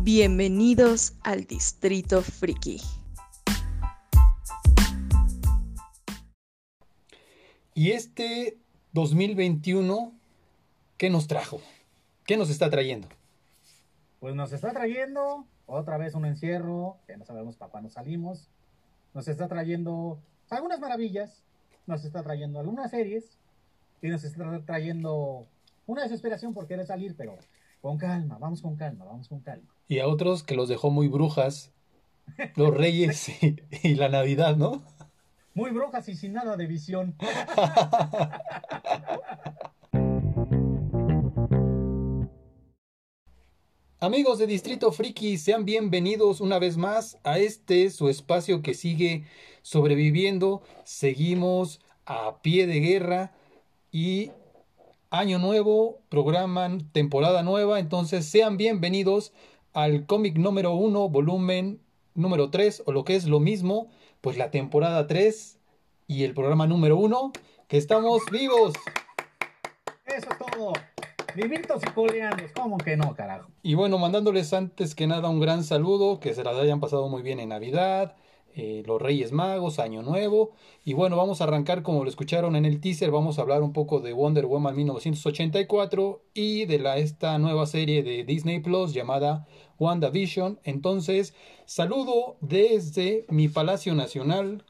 Bienvenidos al Distrito Friki. Y este 2021, ¿qué nos trajo? ¿Qué nos está trayendo? Pues nos está trayendo otra vez un encierro, que no sabemos para cuándo salimos. Nos está trayendo algunas maravillas, nos está trayendo algunas series, y nos está trayendo una desesperación por querer salir, pero con calma, vamos con calma, vamos con calma. Y a otros que los dejó muy brujas, los Reyes y la Navidad, ¿no? Muy brujas y sin nada de visión. Amigos de Distrito Friki, sean bienvenidos una vez más a su espacio que sigue sobreviviendo. Seguimos a pie de guerra y año nuevo, programan temporada nueva. Entonces sean bienvenidos al cómic número 1, volumen número 3, o lo que es lo mismo, pues la temporada 3 y el programa número 1, que estamos vivos. Eso es todo. Vivitos y coleandos, ¿cómo que no, carajo? Y bueno, mandándoles antes que nada un gran saludo, que se las hayan pasado muy bien en Navidad, los Reyes Magos, Año Nuevo. Y bueno, vamos a arrancar, como lo escucharon en el teaser, vamos a hablar un poco de Wonder Woman 1984 y de esta nueva serie de Disney Plus llamada WandaVision. Entonces, saludo desde mi Palacio Nacional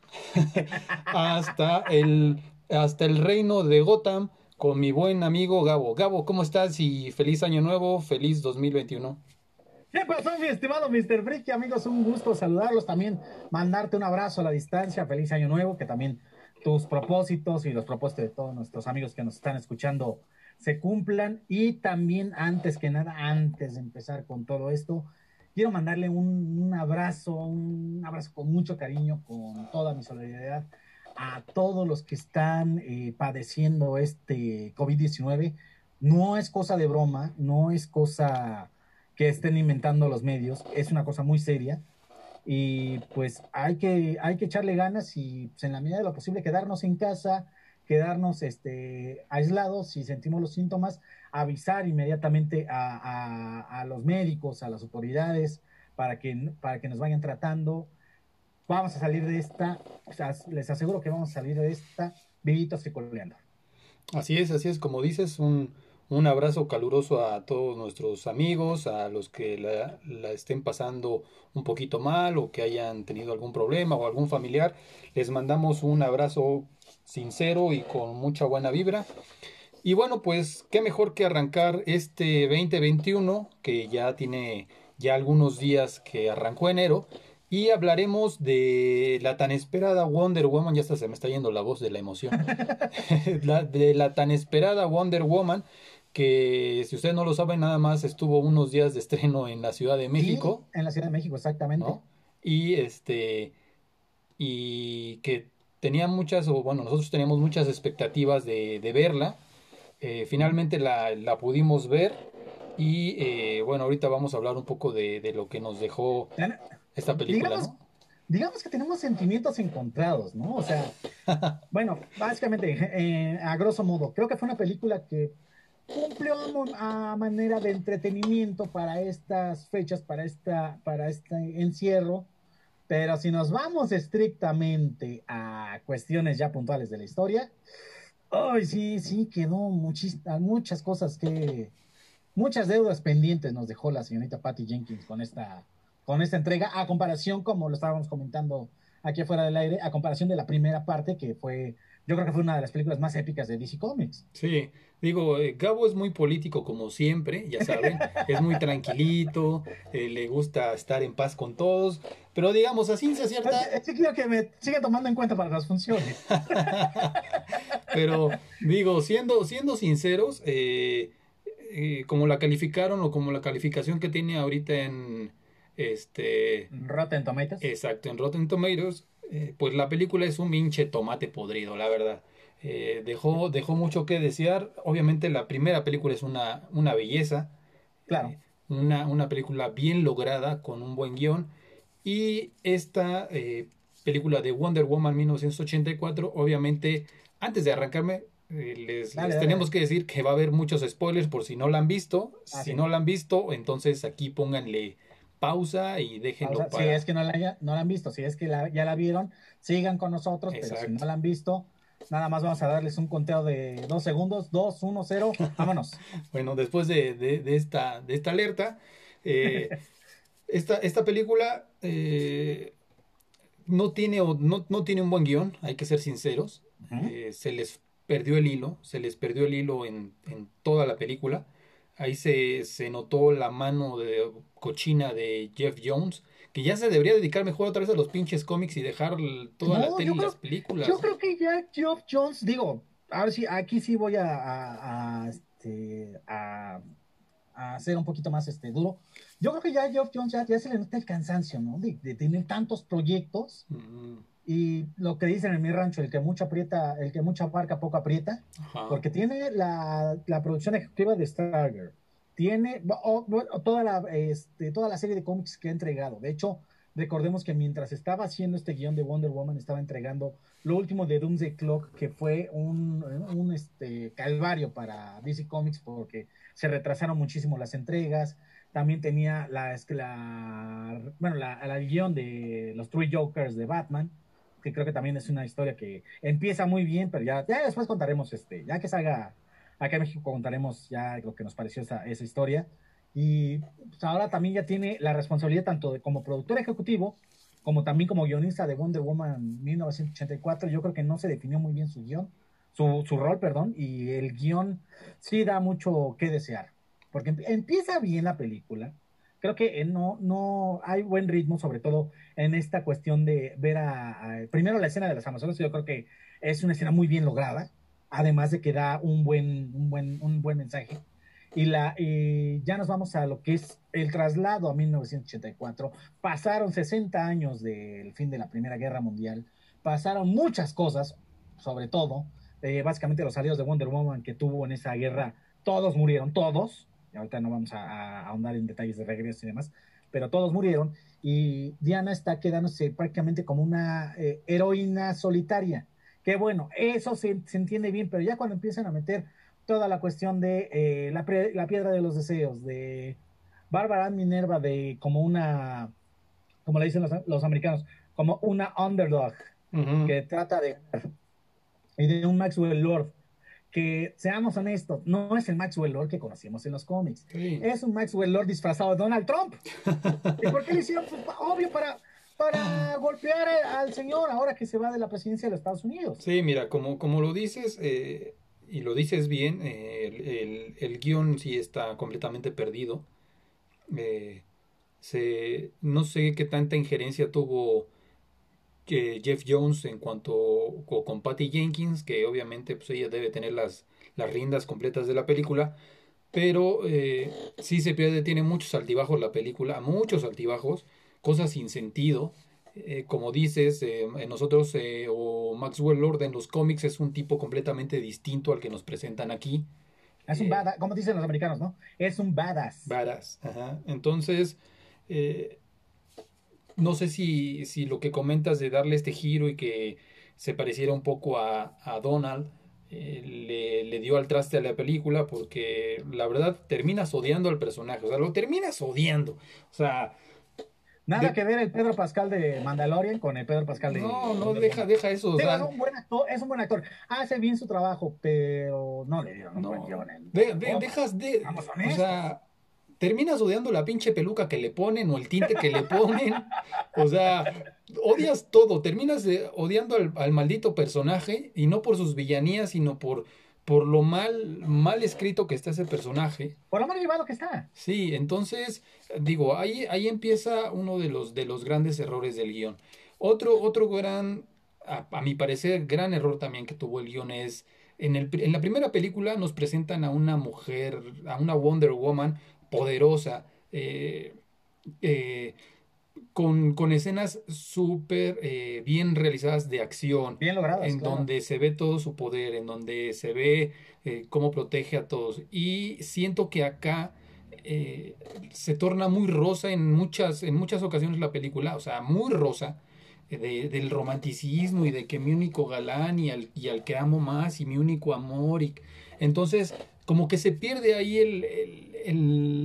hasta el reino de Gotham, con mi buen amigo Gabo. Gabo, ¿cómo estás? Y feliz año nuevo, feliz 2021. ¿Qué pasó, mi estimado Mr. Friki? Amigos, un gusto saludarlos, también mandarte un abrazo a la distancia, feliz año nuevo, que también tus propósitos y los propósitos de todos nuestros amigos que nos están escuchando se cumplan. Y también, antes que nada, antes de empezar con todo esto, quiero mandarle un abrazo con mucho cariño, con toda mi solidaridad a todos los que están padeciendo este COVID-19. No es cosa de broma, no es cosa que estén inventando los medios, es una cosa muy seria y pues hay que echarle ganas y pues, en la medida de lo posible quedarnos en casa, quedarnos aislados. Si sentimos los síntomas, avisar inmediatamente a los médicos, a las autoridades, para que nos vayan tratando. Vamos a salir de esta, o sea, les aseguro que vamos a salir de esta vivitos y coleando. Así es, como dices, un abrazo caluroso a todos nuestros amigos, a los que la estén pasando un poquito mal o que hayan tenido algún problema o algún familiar. Les mandamos un abrazo sincero y con mucha buena vibra. Y bueno, pues qué mejor que arrancar este 2021, que ya tiene ya algunos días que arrancó enero, y hablaremos de la tan esperada Wonder Woman. Ya hasta se me está yendo la voz de la emoción. De la tan esperada Wonder Woman, que si ustedes no lo saben, nada más estuvo unos días de estreno en la Ciudad de México. Sí, en la Ciudad de México, exactamente. ¿No? Y y que tenía muchas, o bueno, nosotros teníamos muchas expectativas de verla. Finalmente la pudimos ver y bueno, ahorita vamos a hablar un poco de lo que nos dejó esta película, digamos, ¿no? digamos que tenemos sentimientos encontrados, ¿no? O sea, bueno, básicamente, a grosso modo, creo que fue una película que cumplió a manera de entretenimiento para estas fechas, para este encierro. Pero si nos vamos estrictamente a cuestiones ya puntuales de la historia, ay, sí, quedó muchas cosas muchas deudas pendientes nos dejó la señorita Patty Jenkins con esta entrega, a comparación, como lo estábamos comentando aquí afuera del aire, a comparación de la primera parte, yo creo que fue una de las películas más épicas de DC Comics. Sí, digo, Gabo es muy político como siempre, ya saben, es muy tranquilito, le gusta estar en paz con todos, pero digamos, a ciencia cierta... Sí, quiero que me siga tomando en cuenta para las funciones. Pero digo, siendo sinceros, como la calificaron o como la calificación que tiene ahorita en Rotten Tomatoes. Exacto, en Rotten Tomatoes, pues la película es un hinche tomate podrido, la verdad. Dejó mucho que desear. Obviamente la primera película es una belleza. Claro. Una película bien lograda, con un buen guión. Y esta película de Wonder Woman 1984, obviamente, antes de arrancarme, les tenemos que decir que va a haber muchos spoilers por si no la han visto. Si no la han visto, entonces aquí pausa y déjenlo Si para... es que no la han visto, si es que ya la vieron, sigan con nosotros, Exacto. pero si no la han visto, nada más vamos a darles un conteo de 2 segundos, 2, 1, 0, vámonos. Bueno, después de esta alerta, esta película no tiene un buen guión, hay que ser sinceros. Se les perdió el hilo en toda la película. Ahí se notó la mano cochina de Jeff Jones, que ya se debería dedicar mejor otra vez a los pinches cómics y dejar toda la tele y las películas. Yo creo que ya Geoff Jones, digo, ahora sí, aquí sí voy a ser un poquito más duro. Yo creo que ya Geoff Jones ya se le nota el cansancio, ¿no? De tener tantos proyectos. Y lo que dicen en mi rancho, el que mucho abarca, poco aprieta. Ajá. Porque tiene la producción ejecutiva de Stargirl, tiene toda la serie de cómics que ha entregado. De hecho, recordemos que mientras estaba haciendo este guión de Wonder Woman, estaba entregando lo último de Doomsday Clock, que fue un calvario para DC Comics porque se retrasaron muchísimo las entregas. También tenía el guión de los Three Jokers de Batman, que creo que también es una historia que empieza muy bien, pero ya después contaremos, ya que salga acá en México, contaremos ya lo que nos pareció esa historia. Y pues, ahora también ya tiene la responsabilidad tanto como productor ejecutivo, como también como guionista de Wonder Woman 1984. Yo creo que no se definió muy bien su rol, perdón, y el guión sí da mucho que desear, porque empieza bien la película. Creo que no hay buen ritmo, sobre todo en esta cuestión de ver primero la escena de las Amazonas. Yo creo que es una escena muy bien lograda, además de que da un buen mensaje. Y ya nos vamos a lo que es el traslado a 1984. Pasaron 60 años del fin de la Primera Guerra Mundial, pasaron muchas cosas, sobre todo, básicamente los aliados de Wonder Woman que tuvo en esa guerra, todos murieron, todos. Y ahorita no vamos a ahondar en detalles de regreso y demás, pero todos murieron, y Diana está quedándose prácticamente como una heroína solitaria, que bueno, eso se entiende bien, pero ya cuando empiezan a meter toda la cuestión de la piedra de los deseos, de Bárbara Minerva, de como le dicen los americanos, como una underdog, que trata y de un Maxwell Lord, que seamos honestos, no es el Maxwell Lord que conocimos en los cómics. Sí. Es un Maxwell Lord disfrazado de Donald Trump. ¿Y por qué le hicieron? Pues, obvio, para golpear al señor ahora que se va de la presidencia de los Estados Unidos. Sí, mira, como lo dices, y lo dices bien, el guión sí está completamente perdido. No sé qué tanta injerencia tuvo Jeff Jones en cuanto con Patty Jenkins, que obviamente pues ella debe tener las riendas completas de la película, pero sí se pierde, tiene muchos altibajos la película, muchos altibajos, cosas sin sentido. Como dices, nosotros o Maxwell Lord en los cómics es un tipo completamente distinto al que nos presentan aquí. Es un badass, como dicen los americanos, ¿no? Es un badass. Badass, ajá. Entonces, no sé si lo que comentas de darle este giro y que se pareciera un poco a Donald le dio al traste a la película, porque la verdad terminas odiando al personaje, o sea, lo terminas odiando, o sea... Nada que ver el Pedro Pascal de Mandalorian con el Pedro Pascal de... No, deja eso. Digo, es un buen actor, hace bien su trabajo, pero no le dieron un buen guion. Vamos honestos. O sea, terminas odiando la pinche peluca que le ponen o el tinte que le ponen. O sea, odias todo. Terminas odiando al maldito personaje, y no por sus villanías, sino por lo mal escrito que está ese personaje. Por lo mal llevado que está. Sí, entonces, digo, ahí empieza uno de los grandes errores del guión. Otro gran, a mi parecer, gran error también que tuvo el guión es, en la primera película nos presentan a una mujer, a una Wonder Woman poderosa, con escenas súper bien realizadas de acción, bien logradas, en donde se ve todo su poder, en donde se ve cómo protege a todos, y siento que acá se torna muy rosa en muchas ocasiones la película, o sea, muy rosa, del romanticismo y de que mi único galán y al que amo más y mi único amor, y entonces como que se pierde ahí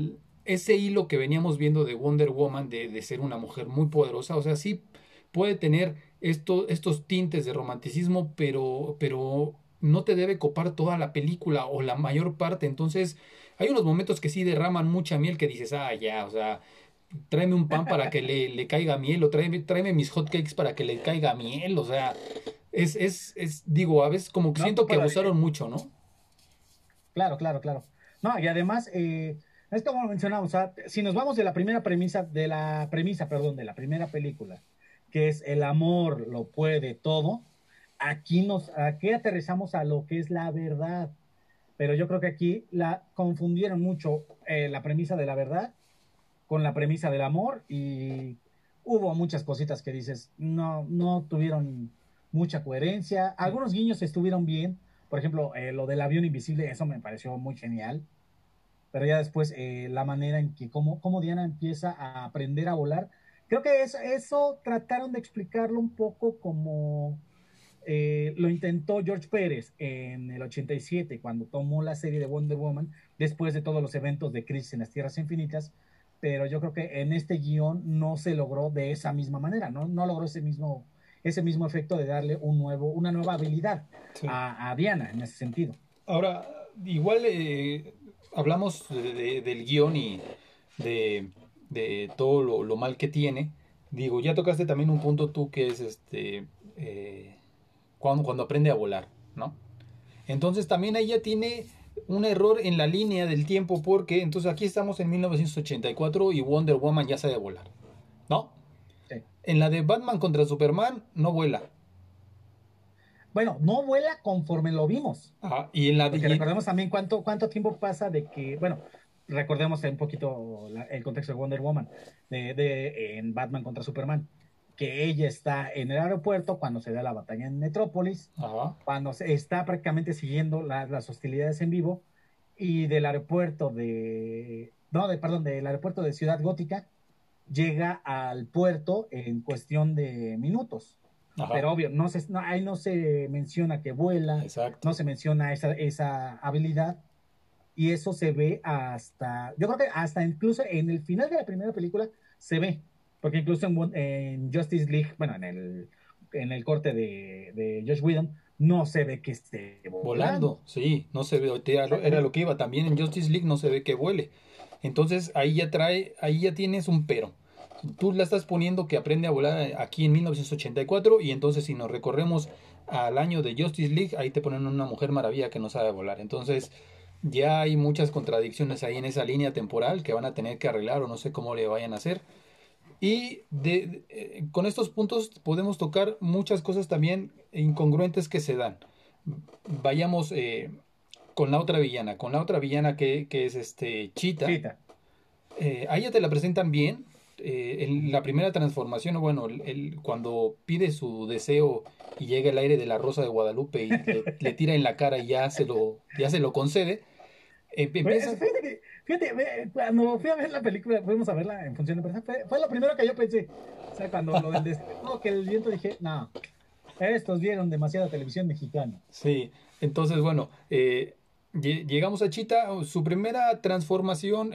ese hilo que veníamos viendo de Wonder Woman, de ser una mujer muy poderosa, o sea, sí puede tener estos tintes de romanticismo, pero no te debe copar toda la película o la mayor parte. Entonces, hay unos momentos que sí derraman mucha miel que dices, ah, ya, o sea, tráeme un pan para que le caiga miel, o tráeme mis hotcakes para que le caiga miel, o sea, digo, a veces como que No siento que ocupa la abusaron mucho, ¿no? Claro, claro, claro. No, y además, es como mencionamos, o sea, si nos vamos de la primera premisa, perdón, de la primera película, que es el amor lo puede todo, aquí aterrizamos a lo que es la verdad. Pero yo creo que aquí la confundieron mucho la premisa de la verdad con la premisa del amor y hubo muchas cositas que dices, no tuvieron mucha coherencia. Algunos guiños estuvieron bien, por ejemplo, lo del avión invisible, eso me pareció muy genial, pero ya después la manera en que cómo Diana empieza a aprender a volar, creo que eso trataron de explicarlo un poco como lo intentó George Pérez en el 87 cuando tomó la serie de Wonder Woman después de todos los eventos de Crisis en las Tierras Infinitas, pero yo creo que en este guión no se logró de esa misma manera, no logró ese mismo efecto de darle una nueva habilidad Sí. a Diana en ese sentido. Ahora, igual hablamos del guión y de, de todo lo mal que tiene. Digo, ya tocaste también un punto tú que es cuando aprende a volar, ¿no? Entonces también ahí ya tiene un error en la línea del tiempo porque entonces aquí estamos en 1984 y Wonder Woman ya sabe volar, ¿no? Sí. En la de Batman contra Superman no vuela. Bueno, no vuela conforme lo vimos. Ajá, y en la Porque de... recordemos también cuánto tiempo pasa de que, bueno, recordemos un poquito el contexto de Wonder Woman, en Batman contra Superman, que ella está en el aeropuerto cuando se da la batalla en Metrópolis, Ajá, cuando se está prácticamente siguiendo las hostilidades en vivo, y del aeropuerto del aeropuerto de Ciudad Gótica, llega al puerto en cuestión de minutos. ajá, Pero obvio, ahí no se menciona que vuela, exacto. no se menciona esa habilidad, y eso se ve yo creo que hasta incluso en el final de la primera película se ve, porque incluso en Justice League, bueno, en el corte de Josh Whedon, no se ve que esté Volando, volando. sí, no se ve, era lo Exactamente. que iba, también en Justice League no se ve que vuele. Entonces ahí ya tienes un pero. Tú la estás poniendo que aprende a volar aquí en 1984 y entonces si nos recorremos al año de Justice League, ahí te ponen una Mujer Maravilla que no sabe volar. Entonces ya hay muchas contradicciones ahí en esa línea temporal que van a tener que arreglar o no sé cómo le vayan a hacer. Y con estos puntos podemos tocar muchas cosas también incongruentes que se dan. Vayamos con la otra villana que es Cheetah. Chita. A ella te la presentan bien. En la primera transformación, o bueno, cuando pide su deseo y llega el aire de la Rosa de Guadalupe y le tira en la cara y ya se lo concede. Empieza. Cuando fui a ver la película, fuimos a verla en función de prensa, fue lo primero que yo pensé. O sea, cuando lo del destino, que el viento, dije, no, estos vieron demasiada televisión mexicana. Sí, entonces bueno, llegamos a Chita, su primera transformación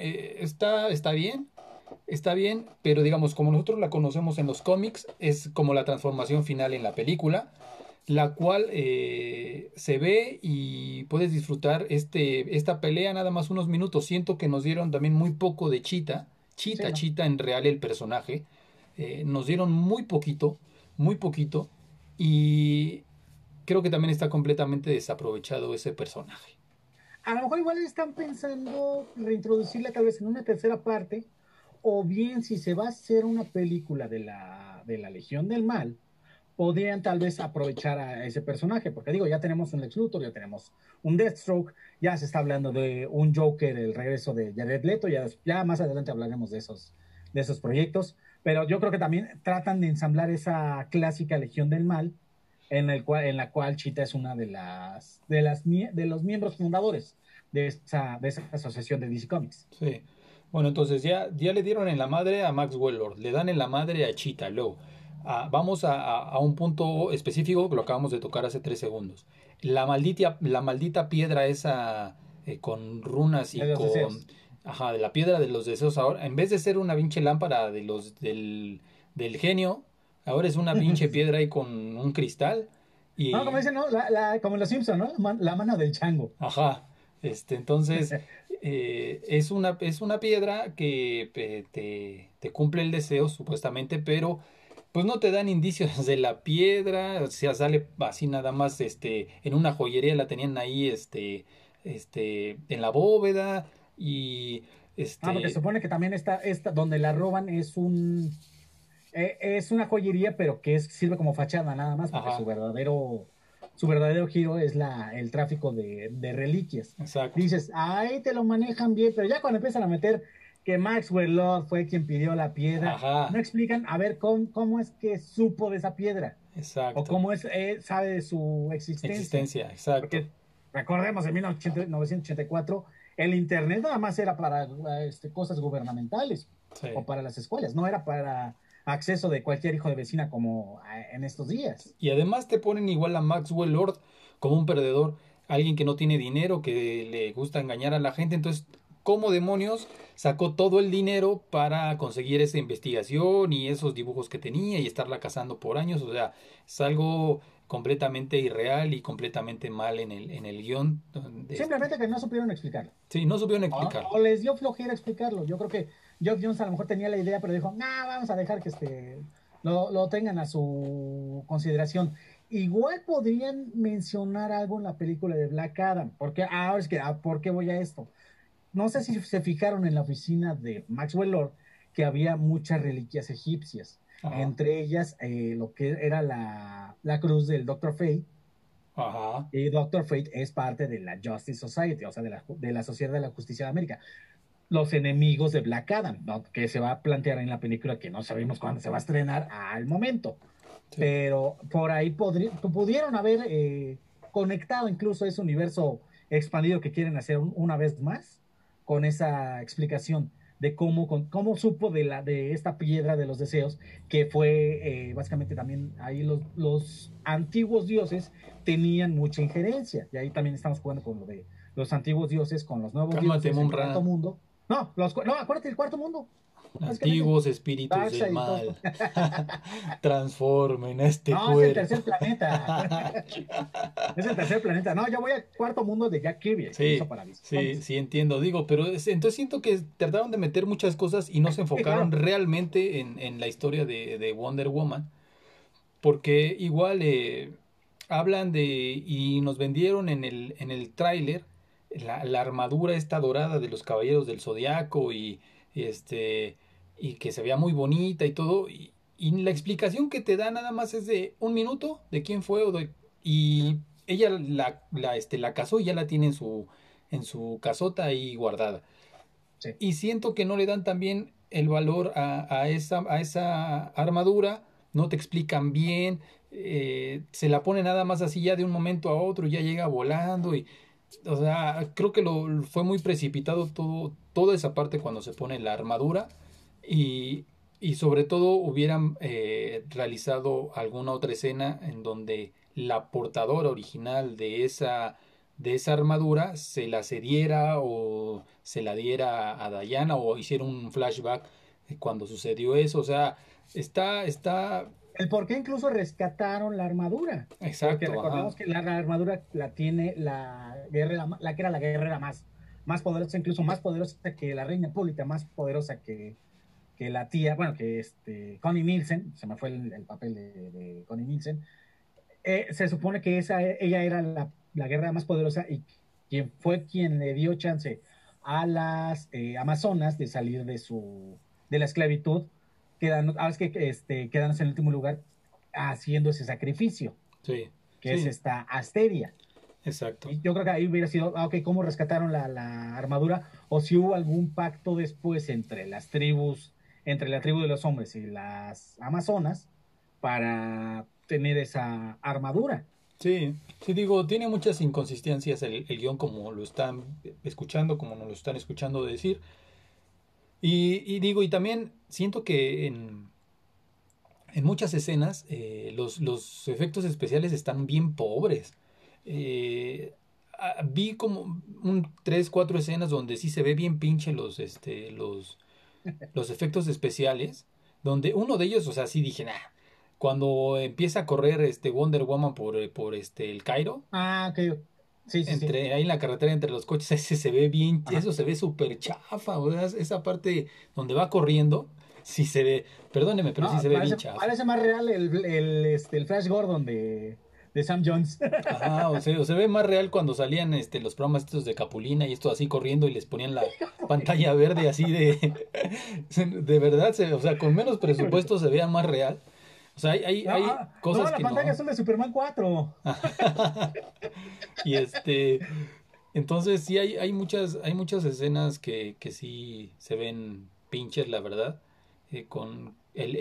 está bien, pero digamos, como nosotros la conocemos en los cómics, es como la transformación final en la película, la cual se ve y puedes disfrutar esta pelea nada más unos minutos. Siento que nos dieron también muy poco de Sí, no. Chita en real el personaje, nos dieron muy poquito, y creo que también está completamente desaprovechado ese personaje. A lo mejor igual están pensando reintroducirla tal vez en una tercera parte, o bien si se va a hacer una película de la Legión del Mal, podrían tal vez aprovechar a ese personaje, porque digo, ya tenemos un Lex Luthor, ya tenemos un Deathstroke, ya se está hablando de un Joker, el regreso de Jared Leto, ya más adelante hablaremos de esos proyectos, pero yo creo que también tratan de ensamblar esa clásica Legión del Mal, en la cual Cheetah es una de los miembros fundadores de esa asociación de DC Comics. Sí. Bueno, entonces ya le dieron en la madre a Maxwell Lord, le dan en la madre a Cheetah Low. Vamos a un punto específico que lo acabamos de tocar hace 3 segundos. La maldita piedra esa con runas y De los con deseos. Ajá, de la piedra de los deseos ahora, en vez de ser una pinche lámpara del genio, ahora es una pinche Sí. piedra ahí con un cristal No, como y, dicen, ¿no? Como en Los Simpson, ¿no? La mano del chango. ajá, entonces es una piedra que te cumple el deseo supuestamente, pero pues no te dan indicios de la piedra, o sea, sale así nada más, en una joyería la tenían ahí, en la bóveda y, Porque se supone que también esta, donde la roban es una joyería, pero que sirve como fachada nada más, porque ajá, su verdadero giro es el tráfico de reliquias. exacto, Dices, ahí te lo manejan bien, pero ya cuando empiezan a meter que Maxwell Lord fue quien pidió la piedra, no ajá, explican a ver cómo es que supo de esa piedra, o exacto, cómo sabe de su existencia. existencia, exacto, Porque recordemos, en 1984, el Internet nada más era para cosas gubernamentales o sí. para las escuelas, no era para acceso de cualquier hijo de vecina como en estos días. Y además te ponen igual a Maxwell Lord como un perdedor, alguien que no tiene dinero, que le gusta engañar a la gente. Entonces, ¿cómo demonios sacó todo el dinero para conseguir esa investigación y esos dibujos que tenía y estarla cazando por años? O sea, es algo completamente irreal y completamente mal en el guión. Simplemente que no supieron explicarlo. Sí, no supieron O, explicar. o les dio flojera explicarlo. Yo creo que Geoff Jones a lo mejor tenía la idea, pero dijo, no, vamos a dejar que lo tengan a su consideración. Igual podrían mencionar algo en la película de Black Adam, porque ahora es que, ¿por qué voy a esto? No sé si se fijaron en la oficina de Maxwell Lord que había muchas reliquias egipcias, Ajá, entre ellas lo que era la cruz del Doctor Fate, ajá. y Doctor Fate es parte de la Justice Society, o sea, de la Sociedad de la Justicia de América, los enemigos de Black Adam, ¿no? Que se va a plantear en la película que no sabemos cuándo se va a estrenar al momento, Sí. pero por ahí pudieron haber conectado incluso ese universo expandido que quieren hacer una vez más con esa explicación de cómo supo de esta piedra de los deseos, que fue básicamente también ahí los antiguos dioses tenían mucha injerencia, y ahí también estamos jugando con lo de los antiguos dioses, con los nuevos Cálmate, dioses, el cuarto Mumra. mundo. No, acuérdate del cuarto mundo, básicamente. Antiguos espíritus del Darkseid y todo esto. mal, transformen este No, es el cuerpo. tercer planeta. Es el tercer planeta. No, yo voy al cuarto mundo de Jack Kirby, que hizo Sí, para sí, Visiones. sí entiendo, digo, pero entonces siento que trataron de meter muchas cosas y no se Sí, enfocaron claro. realmente en la historia de Wonder Woman, porque igual hablan y nos vendieron en el tráiler la armadura esta dorada de los Caballeros del Zodiaco y y que se veía muy bonita y todo, y la explicación que te da nada más es de un minuto de quién fue y ella la casó y ya la tiene en su casota ahí guardada. Sí. Y siento que no le dan también el valor a esa armadura, no te explican bien, se la pone nada más así ya de un momento a otro, ya llega volando y, o sea, creo que fue muy precipitado toda esa parte cuando se pone la armadura y, y sobre todo hubieran realizado alguna otra escena en donde la portadora original de esa armadura se la cediera o se la diera a Diana o hiciera un flashback cuando sucedió eso. O sea, está, El por qué incluso rescataron la armadura. Porque exacto, ajá. recordemos que la armadura la tiene la que era la guerrera más poderosa, incluso más poderosa que la reina Hipólita, más poderosa que la tía, bueno, que Connie Nielsen, se me fue el papel de Connie Nielsen. Se supone que ella era la guerrera más poderosa y quien le dio chance a las amazonas de salir de la esclavitud, quedándose en el último lugar haciendo ese sacrificio, Sí, que es sí, esta Asteria. exacto. Y yo creo que ahí hubiera sido, ok, ¿cómo rescataron la armadura? O si hubo algún pacto después entre la tribu de los hombres y las amazonas para tener esa armadura. Sí, sí digo, tiene muchas inconsistencias el guión como lo están escuchando, como nos lo están escuchando decir. Y digo, y también siento que en muchas escenas los efectos especiales están bien pobres. Eh, vi como tres, cuatro escenas donde sí se ve bien pinche los efectos especiales, donde uno de ellos, o sea, sí dije, nah, cuando empieza a correr Wonder Woman por el Cairo, Ah, ok. Sí, sí, sí. entre ahí en la carretera entre los coches, ese se ve bien, Ajá. eso se ve súper chafa, o sea, esa parte donde va corriendo, sí se ve, perdóneme, pero sí No, se ve bien parece, chafa. parece más real el Flash Gordon de Sam Jones. Ajá, o se ve más real cuando salían los programas estos de Capulina y esto así corriendo y les ponían la pantalla verde así de de verdad, o sea, con menos presupuesto se vea más real. O sea, hay No, cosas la que pantalla no. azul de Superman 4. Y entonces sí hay muchas escenas que sí se ven pinches, la verdad. Con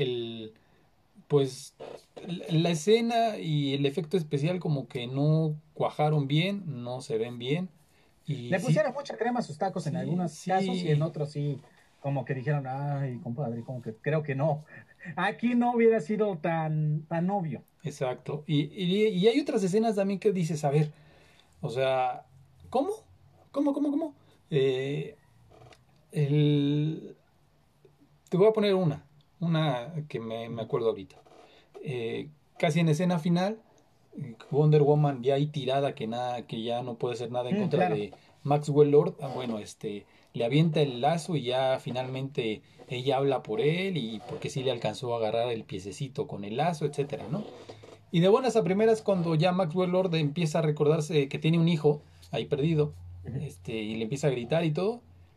pues la escena y el efecto especial como que no cuajaron bien, no se ven bien. Y Le sí, pusieron mucha crema a sus tacos en sí, algunos casos y en sí, otros sí, como que dijeron, ay, compadre, como que creo que no. Aquí no hubiera sido tan obvio. exacto. Y hay otras escenas también que dices, a ver, o sea, ¿cómo? ¿Cómo? Eh, el, Te voy a poner una que me acuerdo ahorita. Casi en escena final, Wonder Woman ya ahí tirada que nada, que ya no puede hacer nada en contra Claro. de Maxwell Lord. Bueno, le avienta el lazo y ya finalmente ella habla por él y porque sí le alcanzó a agarrar el piececito con el lazo, etcétera, ¿no? Y de buenas a primeras cuando ya Maxwell Lord empieza a recordarse que tiene un hijo ahí perdido, Ujú. y le empieza a gritar y todo,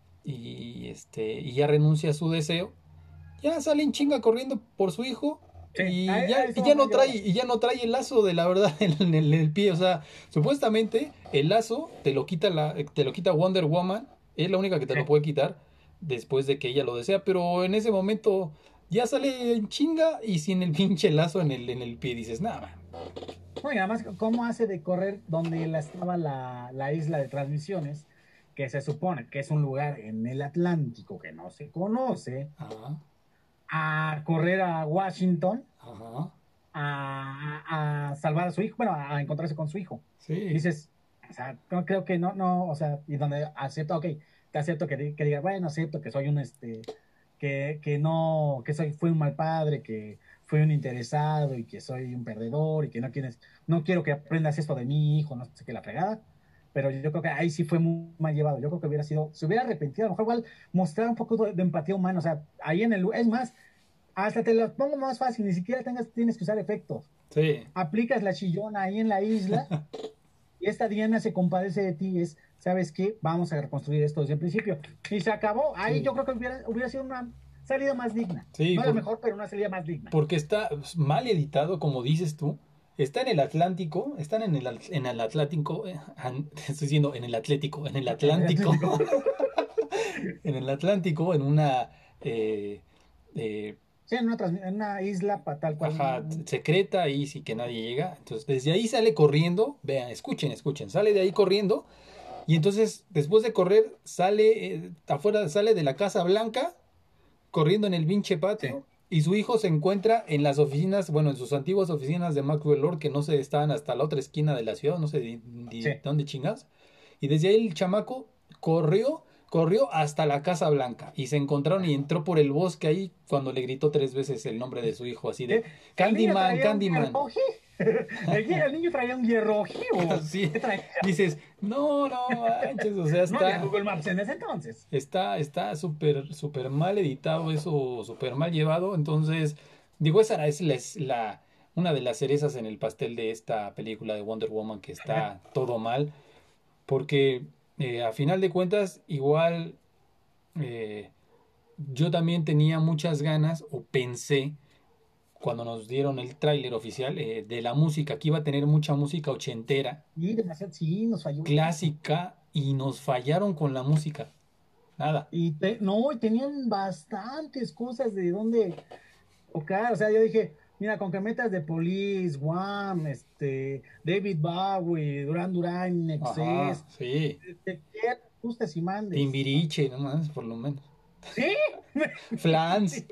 y ya renuncia a su deseo, ya sale en chinga corriendo por su hijo Sí, y ahí, ya, ahí y estuvo ya no mal trae, llevado. y ya no trae el lazo de la verdad en el pie. O sea, supuestamente el lazo te lo quita Wonder Woman, es la única que te Sí. lo puede quitar después de que ella lo desea, pero en ese momento ya sale en chinga y sin el pinche lazo en el pie dices, nada. No, y además, ¿cómo hace de correr donde estaba la isla de transmisiones, que se supone que es un lugar en el Atlántico que no se conoce, Ajá, a correr a Washington ajá, a salvar a su hijo, bueno, a encontrarse con su hijo? sí, Dices, o sea, creo que no, o sea, y donde acepto, ok, te acepto que diga, bueno, acepto que soy que no, que fui un mal padre, que fui un interesado y que soy un perdedor y que no quiero que aprendas esto de mi hijo, no sé qué la fregada. Pero yo creo que ahí sí fue muy mal llevado. Yo creo que se hubiera arrepentido, a lo mejor igual mostrar un poco de empatía humana. O sea, ahí es más, hasta te lo pongo más fácil, ni siquiera tienes que usar efectos. sí, Aplicas la chillona ahí en la isla y esta Diana se compadece de ti, ¿sabes qué? Vamos a reconstruir esto desde el principio. Y se acabó. Ahí yo sí, creo que hubiera sido una salida más digna. sí, No la mejor, pero una salida más digna. porque está mal editado, como dices tú. Está en el Atlántico, están en el Atlántico, estoy diciendo en el Atlético, en el En el Atlántico, Atlético. en el Atlántico, en una, eh, Sí, en una isla para tal cual. ajá, secreta, ahí sí que nadie llega. Entonces, desde ahí sale corriendo, vean, escuchen, sale de ahí corriendo, y entonces, después de correr, sale afuera, sale de la Casa Blanca corriendo en el pinche Sí, patio y su hijo se encuentra en las oficinas, bueno, en sus antiguas oficinas de Maxwell Lord, que no sé, estaban hasta la otra esquina de la ciudad, no sé sí. dónde chingas. Y desde ahí el chamaco corrió hasta la Casa Blanca y se encontraron y entró por el bosque ahí cuando le gritó tres veces el nombre de su hijo, así de El niño Candyman, traía un Candyman. hierroji. El niño traía un hierroji o Así ¿qué traía? dices, no manches, o sea, No había Google Maps en ese entonces. está súper, súper mal editado eso, súper mal llevado. Entonces, digo, esa es una de las cerezas en el pastel de esta película de Wonder Woman que está todo mal. Porque a final de cuentas, igual eh, yo también tenía muchas ganas o pensé cuando nos dieron el tráiler oficial de la música, que iba a tener mucha música ochentera, Y demasiado, sí, nos falló eso. clásica, y nos fallaron con la música. Nada. No, y tenían bastantes cosas de dónde tocar. O sea, yo dije, mira, con que metas de Police, Wham, David Bowie, Duran Duran, Ajá, Nexus, sí. ¿qué gustes y mandes? Timbiriche, nomás, por lo menos. ¿Sí? Flans,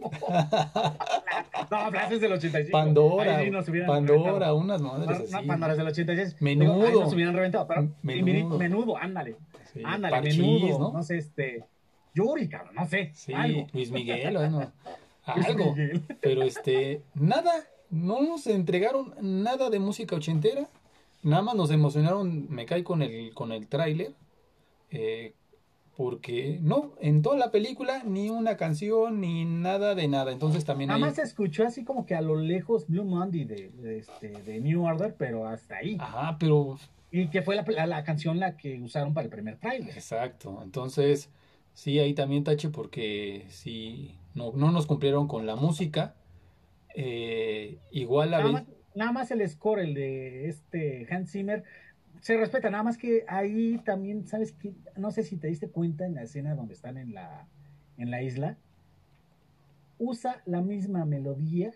No, Flash es del 85. Pandora, Ahí sí nos hubieran Pandora, reventado. unas madres No, así. Pandora es del 86. Digo, ahí nos Menudo, hubieran reventado. Pero menudo. Menudo, ándale. Sí, Ándale, Parchís, Menudo. ¿no? No sé, Yuri, cabrón, no sé. Sí, Algo. Luis Miguel, bueno, Luis algo. Miguel. Pero nada, no nos entregaron nada de música ochentera. Nada más nos emocionaron, me cae con el tráiler. eh, Porque no, en toda la película ni una canción ni nada de nada. Entonces también Nada más hay, se escuchó así como que a lo lejos Blue Monday de New Order, pero hasta ahí. ajá, pero Y que fue la canción la que usaron para el primer tráiler. exacto. Entonces, sí, ahí también tache porque sí, no nos cumplieron con la música. Igual la Nada vez, más, nada más el score, el de Hans Zimmer, se respeta, nada más que ahí también, ¿sabes qué? No sé si te diste cuenta en la escena donde están en la isla, usa la misma melodía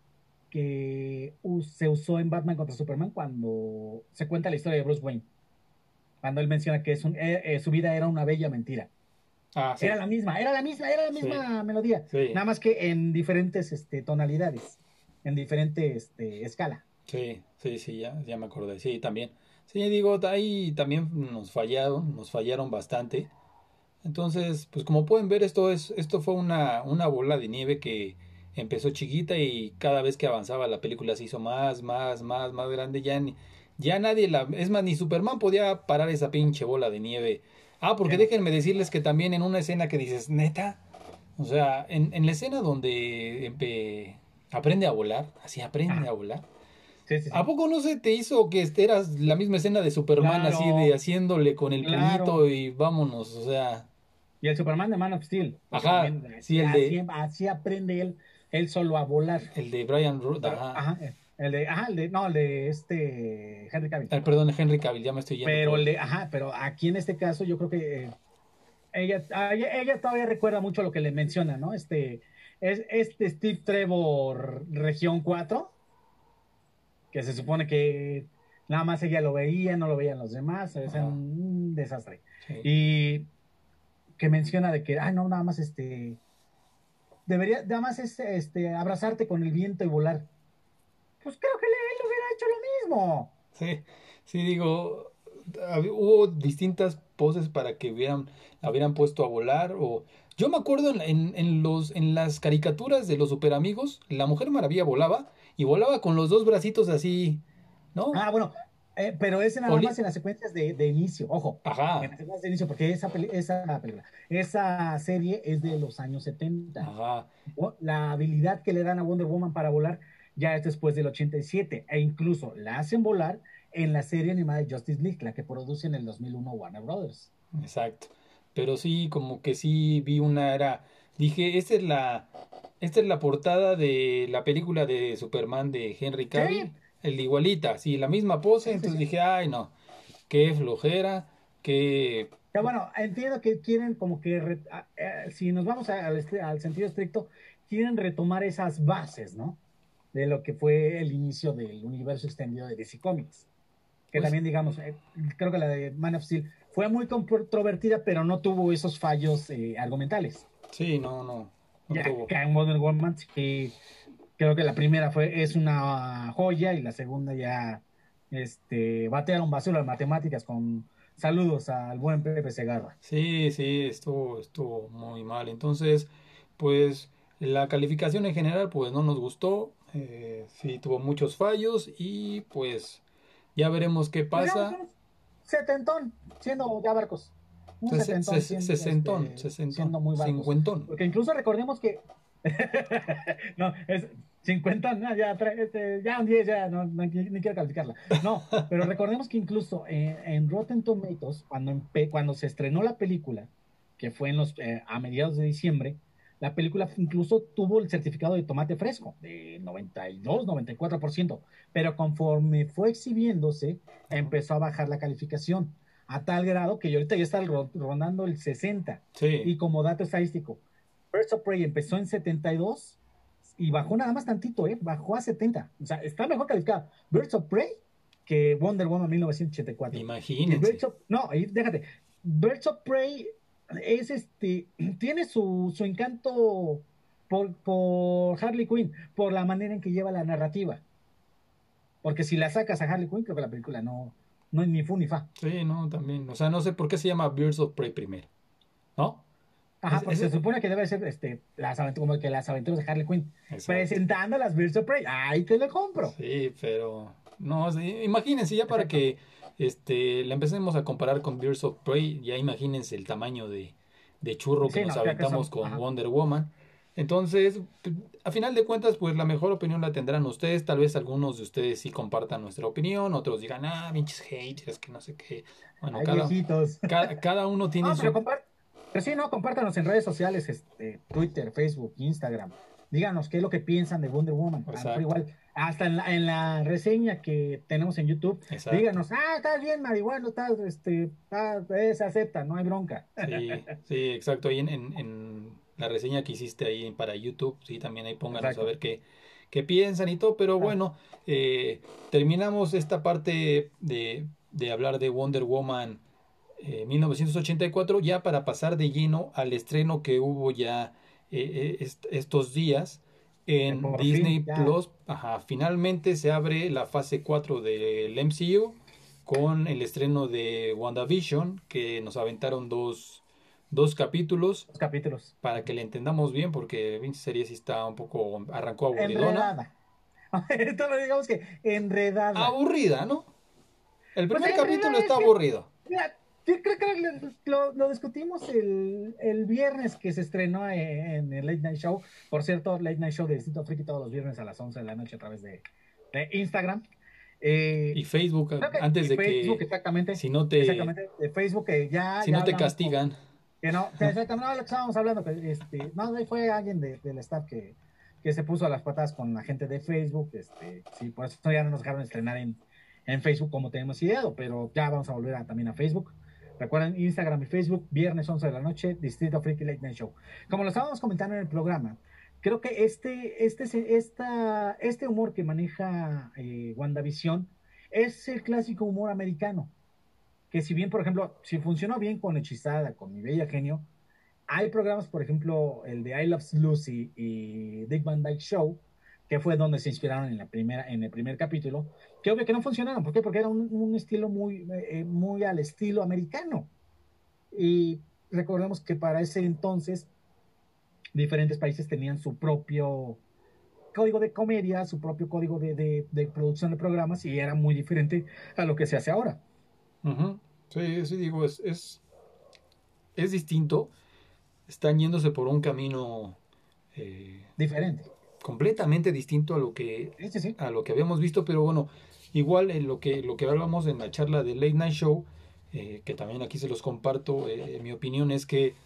que se usó en Batman contra Superman cuando se cuenta la historia de Bruce Wayne, cuando él menciona que su vida era una bella mentira. ah, sí, Era la sí, misma melodía, sí, nada más que en diferentes tonalidades, en diferente escala. sí, sí, sí, ya me acordé. Sí, también. Sí, digo, ahí también nos fallaron bastante. Entonces, pues como pueden ver, esto fue una bola de nieve que empezó chiquita y cada vez que avanzaba la película se hizo más grande. Ya nadie es más, ni Superman podía parar esa pinche bola de nieve. Ah, porque Bueno, déjenme decirles que también en una escena que dices, neta, o sea, en la escena donde aprende a volar, así aprende a ajá, volar. sí, sí, ¿A sí. poco no se te hizo que eras la misma escena de Superman así de Claro, haciéndole con el puñito claro. y vámonos? O sea, Y el Superman de Man of Steel, porque ajá, también sí, así aprende él solo a volar. el de Brian Root, Pero, ajá. ajá, no, el de Henry Cavill. Perdón, Henry Cavill, ya me estoy yendo, Pero pero pero aquí en este caso yo creo que ella todavía recuerda mucho lo que le menciona, ¿no? Este Steve Trevor Región 4 que se supone que nada más ella lo veía, no lo veían los demás, es ajá, un desastre. sí. Y que menciona de que, no, nada más nada más abrazarte con el viento y volar. Pues creo que él hubiera hecho lo mismo. Sí, sí, digo, hubo distintas poses para que la hubieran puesto a volar o yo me acuerdo en las caricaturas de los super amigos, la Mujer Maravilla volaba y volaba con los dos bracitos así, ¿no? Bueno, pero ese nada Oli- más en las secuencias de inicio, ojo, en Ajá, las secuencias de inicio, porque esa serie es de los años 70. ajá, La habilidad que le dan a Wonder Woman para volar ya es después del 87, e incluso la hacen volar en la serie animada de Justice League, la que produce en el 2001 Warner Brothers. exacto. Pero sí, como que sí vi dije, esta es la portada de la película de Superman de Henry Cavill, Sí, el de igualita, sí, la misma pose, sí, sí, entonces sí. dije, ay no, qué flojera, qué... Pero bueno, entiendo que quieren como que, si nos vamos al sentido estricto, quieren retomar esas bases, ¿no? De lo que fue el inicio del universo extendido de DC Comics. Que Pues también, digamos, creo que la de Man of Steel fue muy controvertida, pero no tuvo esos fallos argumentales. sí, no Ya tuvo. acá en Wonder Woman, sí, creo que la primera es una joya y la segunda ya batearon basura de matemáticas con saludos al buen Pepe Segarra. Sí, sí, estuvo muy mal. Entonces, pues la calificación en general, pues no nos gustó, sí tuvo muchos fallos y pues ya veremos qué Digamos pasa. un setentón, siendo ya barcos. Un setentón Sesentón, siendo muy barcos. cincuentón. Porque incluso recordemos que no, es 50, no, ya un 10, ya no, ni quiero calificarla. No, pero recordemos que incluso en Rotten Tomatoes, cuando se estrenó la película, que fue a mediados de diciembre, la película incluso tuvo el certificado de tomate fresco, de 92, 94%, pero conforme fue exhibiéndose, Ajá. empezó a bajar la calificación, a tal grado que ahorita ya está rondando el 60. Sí, Y como dato estadístico, Birds of Prey empezó en 72 y bajó nada más tantito, bajó a 70. O sea, está mejor calificado Birds of Prey que Wonder Woman 1984. Y imagínense. No, y déjate, Birds of Prey es tiene su encanto por Harley Quinn, por la manera en que lleva la narrativa. Porque si la sacas a Harley Quinn, creo que la película no es ni fu ni fa. Sí, no, también. O sea, no sé por qué se llama Birds of Prey primero, ¿no? Ajá, porque se supone que debe ser como que las aventuras de Harley Quinn. Exacto. Presentando las Birds of Prey. Ahí te lo compro. Sí, pero no, sí, imagínense ya para Exacto. que la empecemos a comparar con Birds of Prey, ya imagínense el tamaño de churro que Sí, nos no, ya que aventamos son. con Ajá. Wonder Woman. Entonces, a final de cuentas, pues la mejor opinión la tendrán ustedes. Tal vez algunos de ustedes sí compartan nuestra opinión, otros digan, ah, pinches haters, que no sé qué. Bueno, Hay viejitos. cada uno tiene No, su... pero sí, no, compártanos en redes sociales, Twitter, Facebook, Instagram. Díganos qué es lo que piensan de Wonder Woman. A lo mejor Exacto, igual, hasta en la reseña que tenemos en YouTube, exacto. díganos, está bien, marihuana, se acepta, no hay bronca. Sí, sí, exacto. Ahí en la reseña que hiciste ahí para YouTube, sí, también ahí pónganos a Exacto. ver qué piensan y todo. Pero Ah, bueno, terminamos esta parte de hablar de Wonder Woman 1984, ya para pasar de lleno al estreno que hubo ya estos días en por fin, Disney ya, Plus. Ajá, finalmente se abre la fase 4 del MCU con el estreno de WandaVision, que nos aventaron dos capítulos los capítulos. para que le entendamos bien, porque pinche serie sí está un poco, arrancó aburridona. Enredada. Entonces digamos que enredada. Aburrida, ¿no? El Pues primer capítulo enredada está es que, aburrido. mira, yo creo que lo discutimos el viernes que se estrenó en el Late Night Show. Por cierto, Late Night Show de Distrito Friki todos los viernes a las 11 de la noche a través de Instagram. Y Eh, Facebook, Creo que antes y de Facebook, que, exactamente, si no te, exactamente, de Facebook, que ya, si ya no te hablamos con, castigan. que no, exactamente, no, lo que estábamos hablando, que no, fue alguien del staff que se puso a las patas con la gente de Facebook, sí, por eso ya no nos dejaron estrenar en Facebook como tenemos ideado, pero ya vamos a volver también a Facebook. Recuerden, Instagram y Facebook, viernes 11 de la noche, Distrito Freaky Late Night Show. Como lo estábamos comentando en el programa, creo que este humor que maneja WandaVision es el clásico humor americano, que si bien, por ejemplo, si funcionó bien con Hechizada, con Mi Bella Genio, hay programas, por ejemplo, el de I Love Lucy y Dick Van Dyke Show, que fue donde se inspiraron en el primer capítulo, que obvio que no funcionaron. ¿Por qué? Porque era un estilo muy al estilo americano. Y recordemos que para ese entonces diferentes países tenían su propio código de comedia, su propio código de producción de programas y era muy diferente a lo que se hace ahora. Ujú. Sí, sí, digo, es distinto. Están yéndose por un camino eh, Diferente. completamente distinto Sí, sí, sí. a lo que habíamos visto, pero bueno, igual en lo que hablamos en la charla de Late Night Show, que también aquí se los comparto, mi opinión es que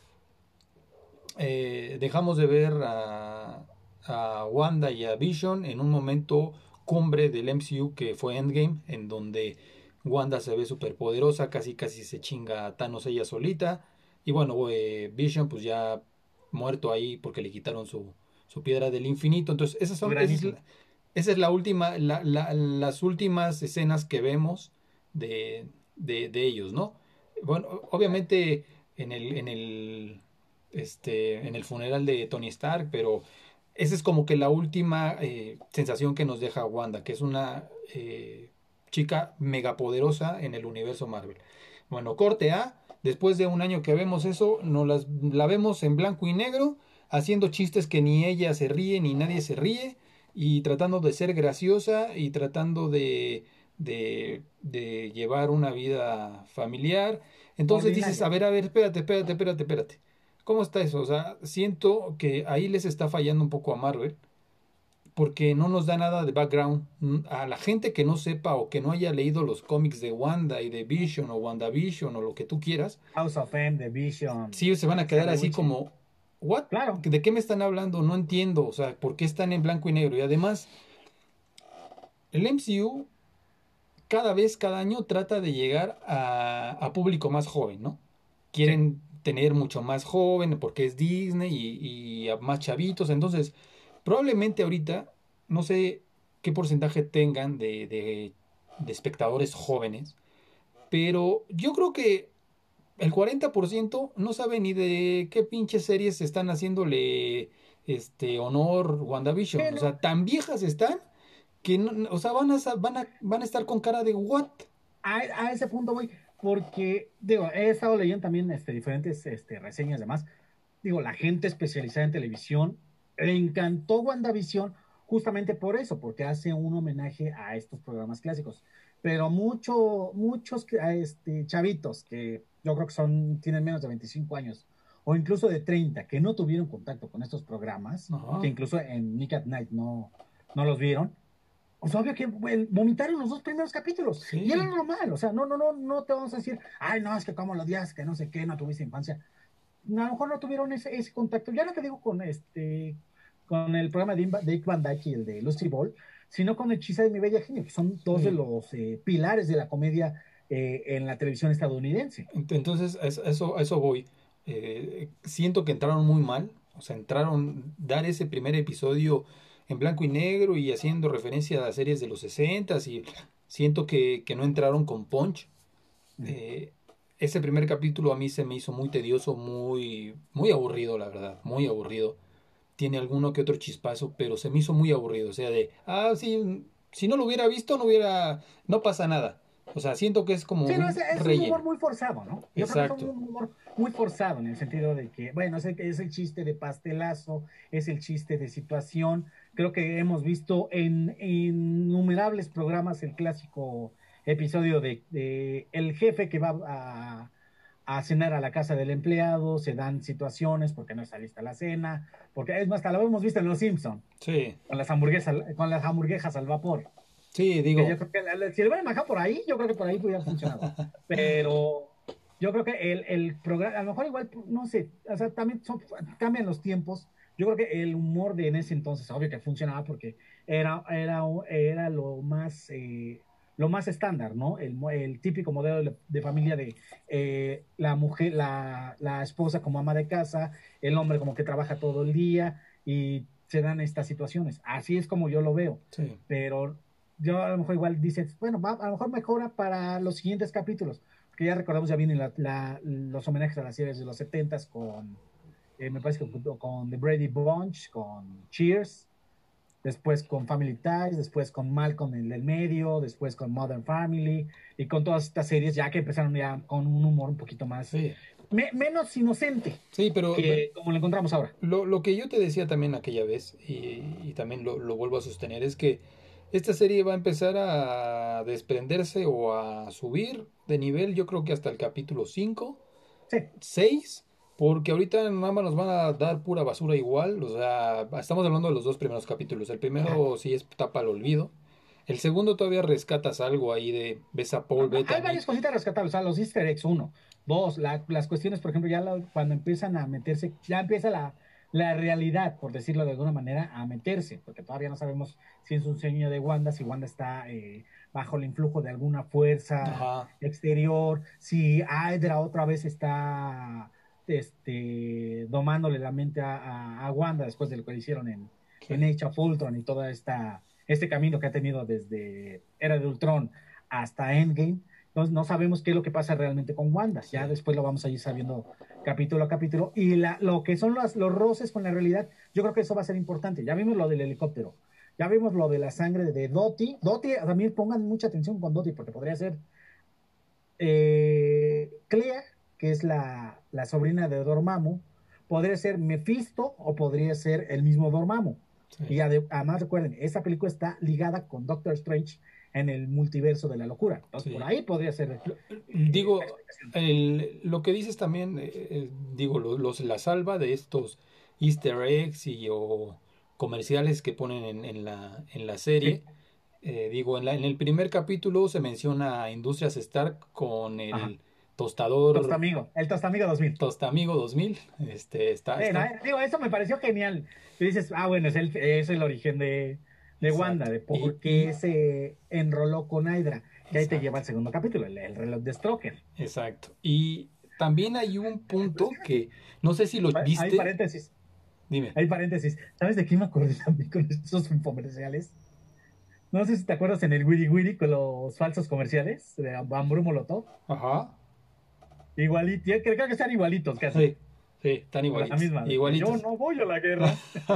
dejamos de ver a Wanda y a Vision en un momento cumbre del MCU que fue Endgame, en donde Wanda se ve súper poderosa, casi casi se chinga a Thanos ella solita, y bueno, Vision pues ya muerto ahí porque le quitaron su piedra del infinito. Entonces Su granito. esa es la última, las últimas escenas que vemos de ellos, ¿no? Bueno, obviamente en el funeral de Tony Stark, pero esa es como que la última sensación que nos deja Wanda, que es una chica megapoderosa en el universo Marvel. Bueno, corte A, después de un año que vemos eso, la vemos en blanco y negro, haciendo chistes que ni ella se ríe, ni nadie se ríe, y tratando de ser graciosa y tratando de llevar una vida familiar. Entonces dices, Ordinaria. a ver, espérate. ¿Cómo está eso? O sea, siento que ahí les está fallando un poco a Marvel porque no nos da nada de background. A la gente que no sepa o que no haya leído los cómics de Wanda y de Vision o WandaVision o lo que tú quieras, House of M, The Vision, sí se van a quedar Scarlet así Witch. como, ¿what? Claro, ¿De qué me están hablando? No entiendo. O sea, ¿por qué están en blanco y negro? Y además, el MCU cada año trata de llegar a público más joven, ¿no? sí. Quieren tener mucho más joven porque es Disney y a más chavitos. Entonces, probablemente ahorita, no sé qué porcentaje tengan de espectadores jóvenes, pero yo creo que el 40% no sabe ni de qué pinches series están haciéndole honor Sí, WandaVision. O no, sea, tan viejas están que o sea, van a estar con cara de what? a ese punto voy, porque, digo, he estado leyendo también diferentes reseñas y demás. Digo, la gente especializada en televisión le encantó WandaVision justamente por eso, porque hace un homenaje a estos programas clásicos. Pero muchos chavitos que yo creo que tienen menos de 25 años o incluso de 30 que no tuvieron contacto con estos programas, que Ajá. incluso en Nick at Night no los vieron, pues obvio que vomitaron los dos primeros capítulos. Y era Sí. normal, o sea, no te vamos a decir, ay, no, es que cómo lo odias, que no sé qué, no tuviste infancia. A lo mejor no tuvieron ese contacto. Ya no te digo con el programa de Dick Van Dyke y el de Lucy Ball, sino con Hechiza de mi bella genio, que son dos de Sí. los pilares de la comedia en la televisión estadounidense. Entonces, a eso voy. Siento que entraron muy mal. O sea, dar ese primer episodio en blanco y negro y haciendo referencia a series de los 60 y siento que no entraron con punch. Ujú. Eh, Ese primer capítulo a mí se me hizo muy tedioso, muy, muy aburrido, la verdad, muy aburrido. Tiene alguno que otro chispazo, pero se me hizo muy aburrido. O sea, sí, si no lo hubiera visto, no pasa nada. O sea, siento que es como Sí, no, un es un humor relleno. muy forzado, ¿no? Yo creo que es un Exacto. humor muy forzado en el sentido de que, bueno, es el chiste de pastelazo, es el chiste de situación. Creo que hemos visto en innumerables programas el clásico episodio de el jefe que va a cenar a la casa del empleado, se dan situaciones porque no está lista la cena, porque es más, hasta lo hemos visto en Los Simpson Sí, con las hamburguesas al vapor. sí, Que yo digo, creo que si lo hubieran manejado por ahí, yo creo que por ahí hubiera funcionado. Pero yo creo que el programa, a lo mejor igual, no sé, o sea, también cambian los tiempos. Yo creo que el humor de en ese entonces, obvio que funcionaba porque era lo más estándar, ¿no? El típico modelo de familia de la mujer, la esposa como ama de casa, el hombre como que trabaja todo el día y se dan estas situaciones. Así es como yo lo veo. sí, Pero yo a lo mejor igual dices, bueno, a lo mejor mejora para los siguientes capítulos, porque ya recordamos, ya vienen los homenajes a las series de los 70 me parece que con The Brady Bunch, con Cheers, después con Family Ties, después con Malcolm en el medio, después con Modern Family, y con todas estas series ya que empezaron ya con un humor un poquito más, sí, menos inocente sí, pero que como lo encontramos ahora. lo que yo te decía también aquella vez, y también lo vuelvo a sostener, es que esta serie va a empezar a desprenderse o a subir de nivel, yo creo que hasta el capítulo 5 Sí, 6 porque ahorita nada más nos van a dar pura basura igual, o sea, estamos hablando de los dos primeros capítulos, el ajá. primero sí es tapa al olvido, el segundo todavía rescatas algo ahí de ves a Paul Hay Bettany, varias cositas rescatables, o sea, los easter eggs, uno. Dos, las cuestiones, por ejemplo, cuando empiezan a meterse, ya empieza la realidad, por decirlo de alguna manera, a meterse, porque todavía no sabemos si es un sueño de Wanda, si Wanda está bajo el influjo de alguna fuerza ajá, exterior, si Hydra otra vez está domándole la mente a Wanda después de lo que le hicieron en sí, Age of Ultron y todo este camino que ha tenido desde Era de Ultron hasta Endgame. Entonces no sabemos qué es lo que pasa realmente con Wanda. Ya sí, después lo vamos a ir sabiendo capítulo a capítulo. Y lo que son los roces con la realidad, yo creo que eso va a ser importante. Ya vimos lo del helicóptero. Ya vimos lo de la sangre de Dottie. Dottie, también pongan mucha atención con Dottie, porque podría ser Clea, que es la sobrina de Dormammu, podría ser Mephisto o podría ser el mismo Dormammu. sí. Y además recuerden, esta película está ligada con Doctor Strange en el multiverso de la locura. Entonces, por Sí. ahí podría ser la Digo, explicación. lo que dices también, digo, la salva de estos Easter eggs o comerciales que ponen en la serie. Sí, Digo, en el primer capítulo se menciona a Industrias Stark con ajá. el tostador Tostamigo, el Tostamigo 2000. Tostamigo 2000. No, digo, eso me pareció genial. Tú dices, bueno, es el origen de Wanda, Exacto. de por qué se enroló con Hydra, que ahí te lleva Exacto. al segundo capítulo, el reloj de Stroker. Exacto. Y también hay un punto que no sé si lo Hay viste. paréntesis, Dime. hay paréntesis. ¿Sabes de qué me acordé también con estos infomerciales? No sé si te acuerdas en el Wiri Wiri con los falsos comerciales de Bambú Molotov. Ajá. Igualito, creo que están igualitos casi. Sí, sí, están La igualitos. misma. Igualitos. Yo no voy a la guerra.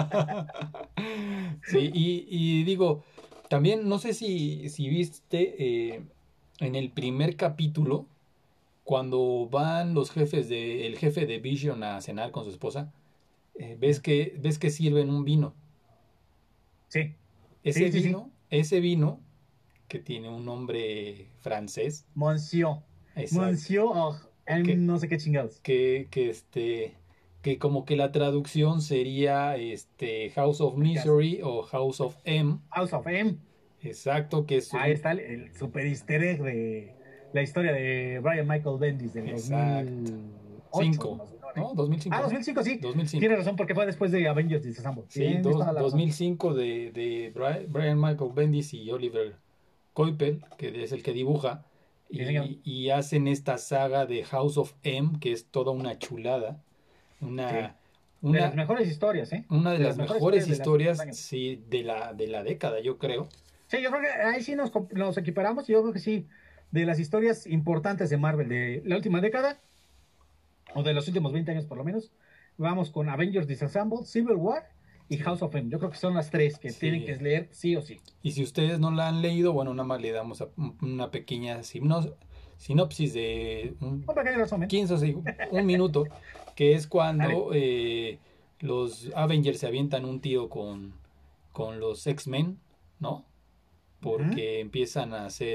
Sí, y digo, también no sé si viste en el primer capítulo, cuando van el jefe de Vision a cenar con su esposa, ves que sirven un vino. Sí, sí, sí, sí. Ese vino, que tiene un nombre francés, Monsieur. exacto, Monsieur, oh, que, no sé qué chingados. que como que la traducción sería House of Misery o House of M, House of M. exacto, que es Ahí un, está el super easter egg de la historia de Brian Michael Bendis del exacto, 2008, 5, 2009. ¿no? 2005, Ah, ¿no? 2005, sí. 2005. Tiene razón porque fue después de Avengers Disassemble. Sí, Tienes toda la razón. 2005 de Brian Michael Bendis y Oliver Coipel, que es el que dibuja, Sí, señor. y hacen esta saga de House of M, que es toda una chulada, Sí. una, De las una, mejores historias, ¿eh? una de De las las mejores mejores historias de los últimos historias, años. sí, de la década, yo creo. Sí, yo creo que ahí sí nos equiparamos y yo creo que sí, de las historias importantes de Marvel de la última década, o de los últimos 20 años por lo menos, vamos con Avengers Disassemble, Civil War y Sí, House of M. Yo creo que son las tres que tienen sí. que leer sí o sí. Y si ustedes no la han leído, bueno, nada más le damos una pequeña sinopsis de Un pequeño resumen. 15 o un minuto, que es Dale. cuando los Avengers se avientan un tiro con los X-Men, ¿no? Ujú. Porque empiezan a hacer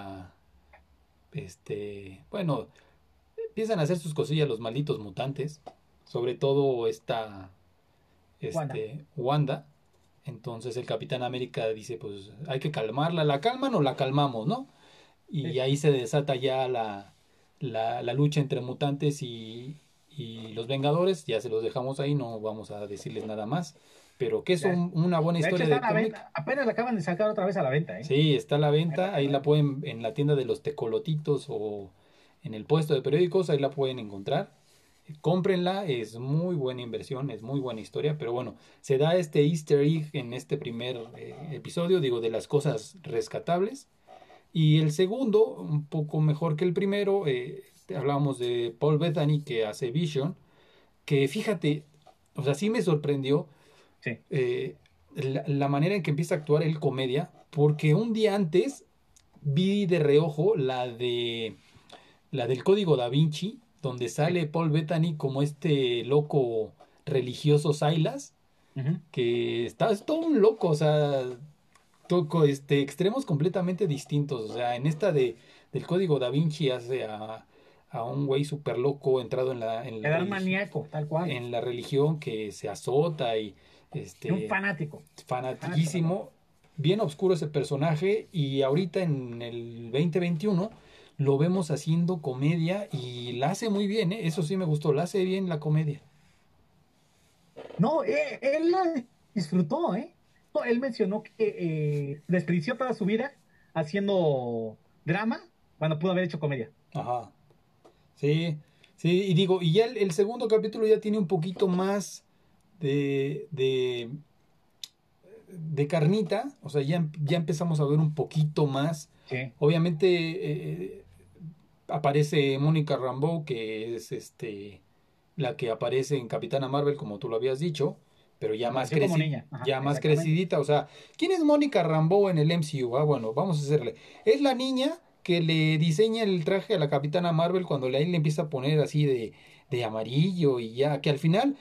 bueno, empiezan a hacer sus cosillas los malditos mutantes, sobre todo Wanda. Wanda. Entonces el Capitán América dice, pues hay que calmarla, ¿la calman o la calmamos, no? Sí, Y sí. ahí se desata ya la lucha entre mutantes y los Vengadores, ya se los dejamos ahí, no vamos a decirles nada más, pero que es Ya. una buena De hecho, historia está de a la cómic. venta. Apenas la acaban de sacar otra vez a la venta, ¿eh? Sí, está a la Neta, venta, que ahí la bueno. pueden, en la tienda de los tecolotitos o en el puesto de periódicos, ahí la pueden encontrar. Cómprenla, es muy buena inversión, es muy buena historia, pero bueno, se da este Easter egg en este primer episodio, digo, de las cosas rescatables. Y el segundo, un poco mejor que el primero, hablábamos de Paul Bettany que hace Vision, que fíjate, o sea, sí me sorprendió Sí. la manera en que empieza a actuar el comedia, porque un día antes vi de reojo la del Código Da Vinci, donde Sí. sale Paul Bettany como este loco religioso Silas, Ujú. que es todo un loco, o sea, extremos completamente distintos. O sea, en esta del Código Da Vinci hace a un güey súper loco entrado Era un maníaco, tal cual. en la religión que se azota y Y un este fanático. Fanático, tal cual. fanatiquísimo. Bien oscuro ese personaje y ahorita en el 2021 lo vemos haciendo comedia y la hace muy bien, ¿eh? Eso sí me gustó, la hace bien la comedia. No, él la disfrutó, ¿eh? No, él mencionó que desperdició toda su vida haciendo drama cuando pudo haber hecho comedia. Ajá. Sí, sí, y digo, y ya el segundo capítulo ya tiene un poquito más de, de, de carnita, o sea, ya empezamos a ver un poquito más. Sí. Obviamente aparece Mónica Rambeau, que es la que aparece en Capitana Marvel, como tú lo habías dicho, pero Apareció como niña. Ajá, ya más exactamente. crecidita. O sea, ¿quién es Mónica Rambeau en el MCU? Ah, bueno, vamos a hacerle. Es la niña que le diseña el traje a la Capitana Marvel cuando ahí le empieza a poner así de amarillo y ya, que al final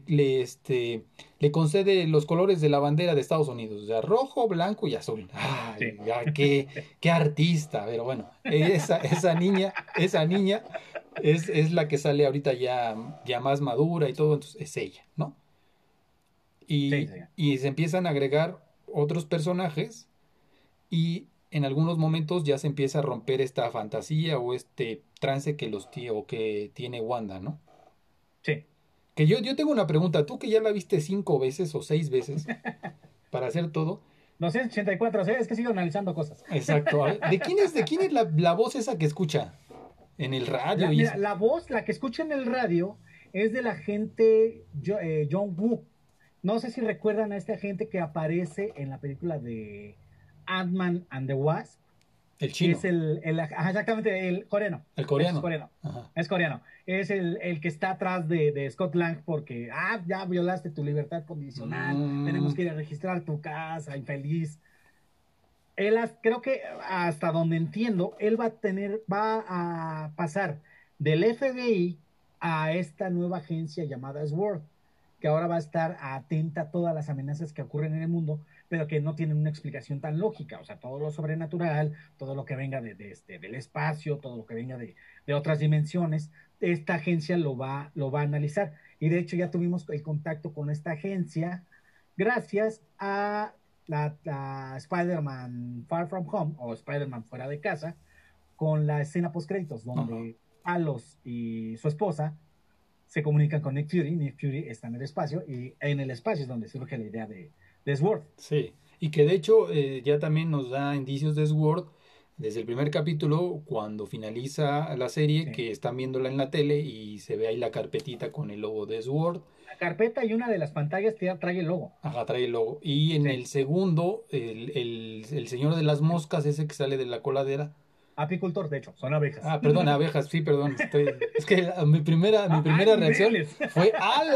le concede los colores de la bandera de Estados Unidos, o sea, rojo, blanco y azul. Ay, Sí. ya, qué artista, pero bueno, esa niña es la que sale ahorita ya más madura y todo, entonces es ella, ¿no? Sí, sí. Y se empiezan a agregar otros personajes y en algunos momentos ya se empieza a romper esta fantasía o este trance o que tiene Wanda, ¿no? Sí. Que yo tengo una pregunta, tú que ya la viste 5 veces o 6 veces para hacer todo, 284, ¿sí? Es que sigo analizando cosas. exacto, a ver, de quién es la voz esa que escucha en el radio y Mira, eso? la voz, la que escucha en el radio, es del agente John Woo. No sé si recuerdan a este agente que aparece en la película de Ant-Man and the Wasp. El chino. Es exactamente, el coreano. El coreano. Es coreano. Ajá. Es coreano. Es el que está atrás de Scott Lang porque, ya violaste tu libertad condicional, tenemos que ir a registrar tu casa, infeliz. Creo que hasta donde entiendo, él va a pasar del FBI a esta nueva agencia llamada SWORD, que ahora va a estar atenta a todas las amenazas que ocurren en el mundo, pero que no tienen una explicación tan lógica. O sea, todo lo sobrenatural, todo lo que venga del espacio, todo lo que venga de otras dimensiones, esta agencia lo va a analizar. Y de hecho ya tuvimos el contacto con esta agencia gracias a la Spider-Man Far From Home o Spider-Man Fuera de Casa, con la escena post-créditos donde Talos y su esposa se comunican con Nick Fury. Nick Fury está en el espacio y en el espacio es donde surge la idea de SWORD. Sí, y que de hecho ya también nos da indicios de SWORD desde el primer capítulo, cuando finaliza la serie, Sí. que están viéndola en la tele y se ve ahí la carpetita con el logo de SWORD. La carpeta y una de las pantallas trae el logo. Ajá, trae el logo. Y en Sí. el segundo, el señor de las moscas, ese que sale de la coladera. Apicultor, de hecho, son abejas. Ah, perdón, abejas, sí, perdón. Es que mi primera reacción niveles. fue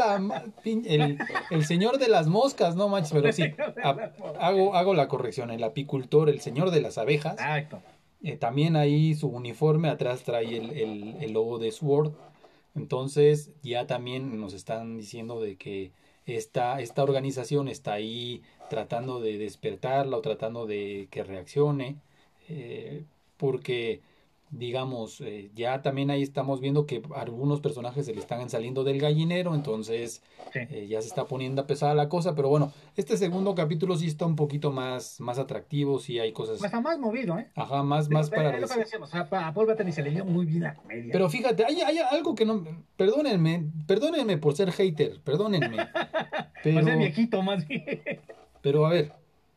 el señor de las moscas, no manches, pero sí, hago la corrección, el apicultor, el señor de las abejas. Exacto. También ahí su uniforme, atrás trae el logo de SWORD. Entonces ya también nos están diciendo de que esta organización está ahí tratando de despertarla o tratando de que reaccione, porque digamos, ya también ahí estamos viendo que algunos personajes se le están saliendo del gallinero, entonces Sí. ya se está poniendo pesada la cosa, pero bueno, este segundo capítulo sí está un poquito más atractivo, sí hay cosas, Está más movido, ¿eh? ajá, más para Es lo que decíamos, a Paul Bettany se le dio muy bien la comedia. pero fíjate, hay algo que no, perdónenme por ser hater, perdónenme, Va a ser viejito, más bien. pero a ver,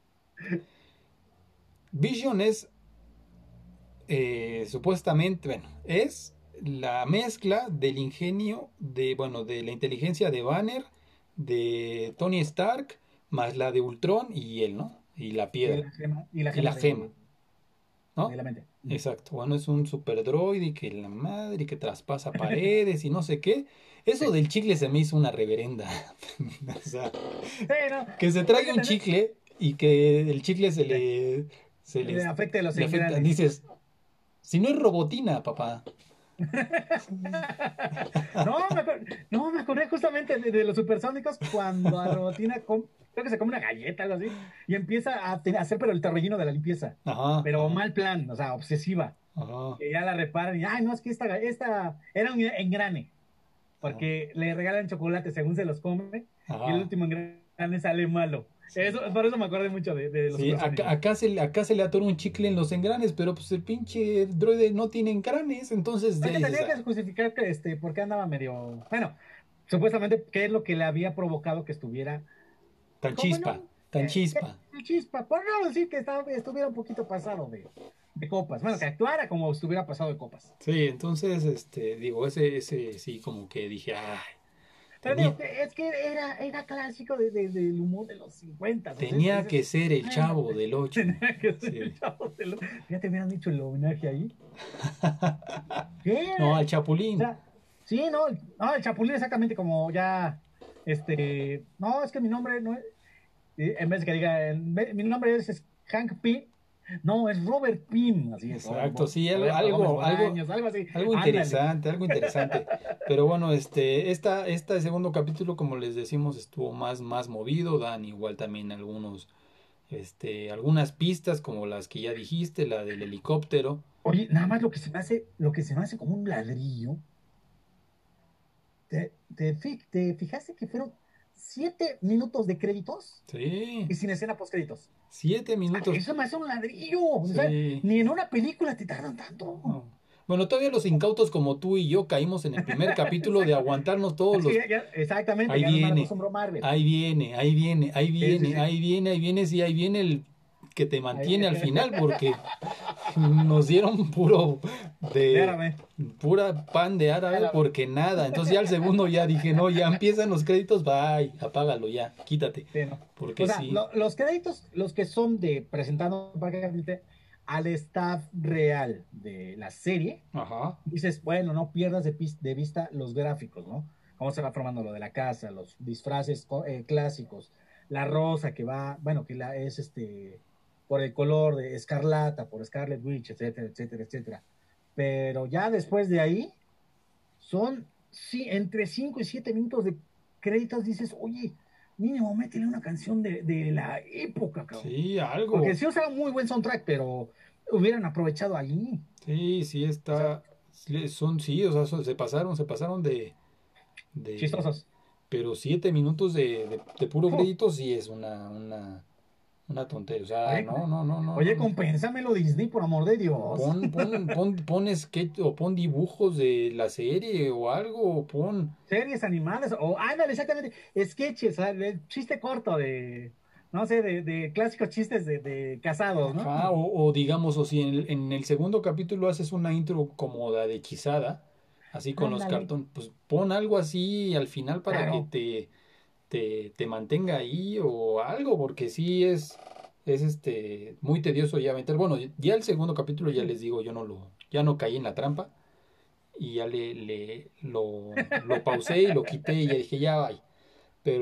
Vision es supuestamente, bueno, es la mezcla del ingenio de la inteligencia de Banner, de Tony Stark, más la de Ultron y él, ¿no? Y la piedra, Y la y la gema, ¿no? de la mente. Exacto, bueno, es un super droid y que la madre y que traspasa paredes y no sé qué. Eso del chicle se me hizo una reverenda. O sea, Sí, ¿no? que se trague un chicle y que el chicle Le afecte los le afecta. engranes. Dices, si no es robotina, papá. Me acordé justamente de los supersónicos cuando a Robotina creo que se come una galleta, algo así, y empieza a hacer pero el relleno de la limpieza. Ajá. Pero ajá, mal plan, o sea, obsesiva. ajá, Que ya la reparan y, no, es que esta era un engrane, porque le regalan chocolate según se los come, y el ajá. último engrane sale malo. Por eso me acordé mucho de los Sí, supersónicos. acá se le atora un chicle en los engranes, pero pues el pinche droide no tiene engranes, entonces ya Es que dices, tenía que justificar que por qué andaba medio, bueno, supuestamente qué es lo que le había provocado que estuviera tan como chispa, tan chispa. chispa, por no decir que estuviera un poquito pasado de copas, bueno, que actuara como estuviera pasado de copas. Sí, entonces, digo, ese sí como que dije, ay, Pero tenía, digo, es que era clásico del humor de los 50. tenía que ser el Chavo bueno, del 8. tenía que ser Sí. el Chavo ya te hubieran dicho el homenaje ahí. ¿Qué? No, al O Chapulín. sea, sí, no, el Chapulín exactamente como ya, no, es que mi nombre no es, en vez de que diga, mi nombre es Hank Pym, no, es Robert Pym, así es. Exacto, sí, Roberto algo Bolaños, algo así. algo Ándale. algo interesante. Pero bueno, este segundo capítulo, como les decimos, estuvo más movido, dan igual también algunas pistas como las que ya dijiste, la del helicóptero. Oye, nada más lo que se me hace como un ladrillo. ¿Te fijaste que fueron 7 minutos de créditos Sí, y sin escena post créditos? 7 minutos. Eso me hace un ladrillo. O sea, Sí. ni en una película te tardan tanto. No. Bueno, todavía los incautos como tú y yo caímos en el primer capítulo de aguantarnos todos Es los... que exactamente, Ahí ya no me viene, acostumbro a Marvel. ahí viene, ahí viene, ahí Sí, viene, sí, sí. sí, ahí viene el que te mantiene al final, porque nos dieron Espérame. pura pan de árabe, Árabe. porque nada. Entonces ya al segundo ya dije, no, ya empiezan los créditos, bye, apágalo ya, quítate. Sí, no. Porque O sea, sí, los créditos, los que son de presentando prácticamente, al staff real de la serie, Ajá. dices, bueno, no pierdas de vista los gráficos, ¿no? Cómo se va formando lo de la casa, los disfraces clásicos, la rosa que va, bueno, que es por el color de Escarlata, por Scarlet Witch, etcétera, etcétera, etcétera. Pero ya después de ahí, son sí, entre 5 y 7 minutos de créditos, dices, oye, mínimo métele una canción de la época, cabrón. Sí, Porque algo. sí usaba muy buen soundtrack, pero hubieran aprovechado ahí. Sí, sí O sea, está. Sí, o sea, se pasaron de. chistosos. Pero 7 minutos de puro Fu. crédito sí es una tontería. O sea, Oye, no, no, no, no, no, oye, no. compénsamelo, Disney, por amor de Dios. Pon sketch o pon dibujos de la serie o algo, o pon. Series animadas, o ándale, exactamente, sketches, o sea, el chiste corto no sé, de clásicos chistes de casados, ¿no? Ajá, o digamos, o si en el segundo capítulo haces una intro como la de Hechizada, así con los Ándale, cartones, pues pon algo así al final para que claro. te mantenga ahí o algo, porque sí es muy tedioso ya meter. Bueno, ya el segundo capítulo ya Sí. les digo, ya no caí en la trampa y ya lo pausé y lo quité y ya dije, ya va. Pero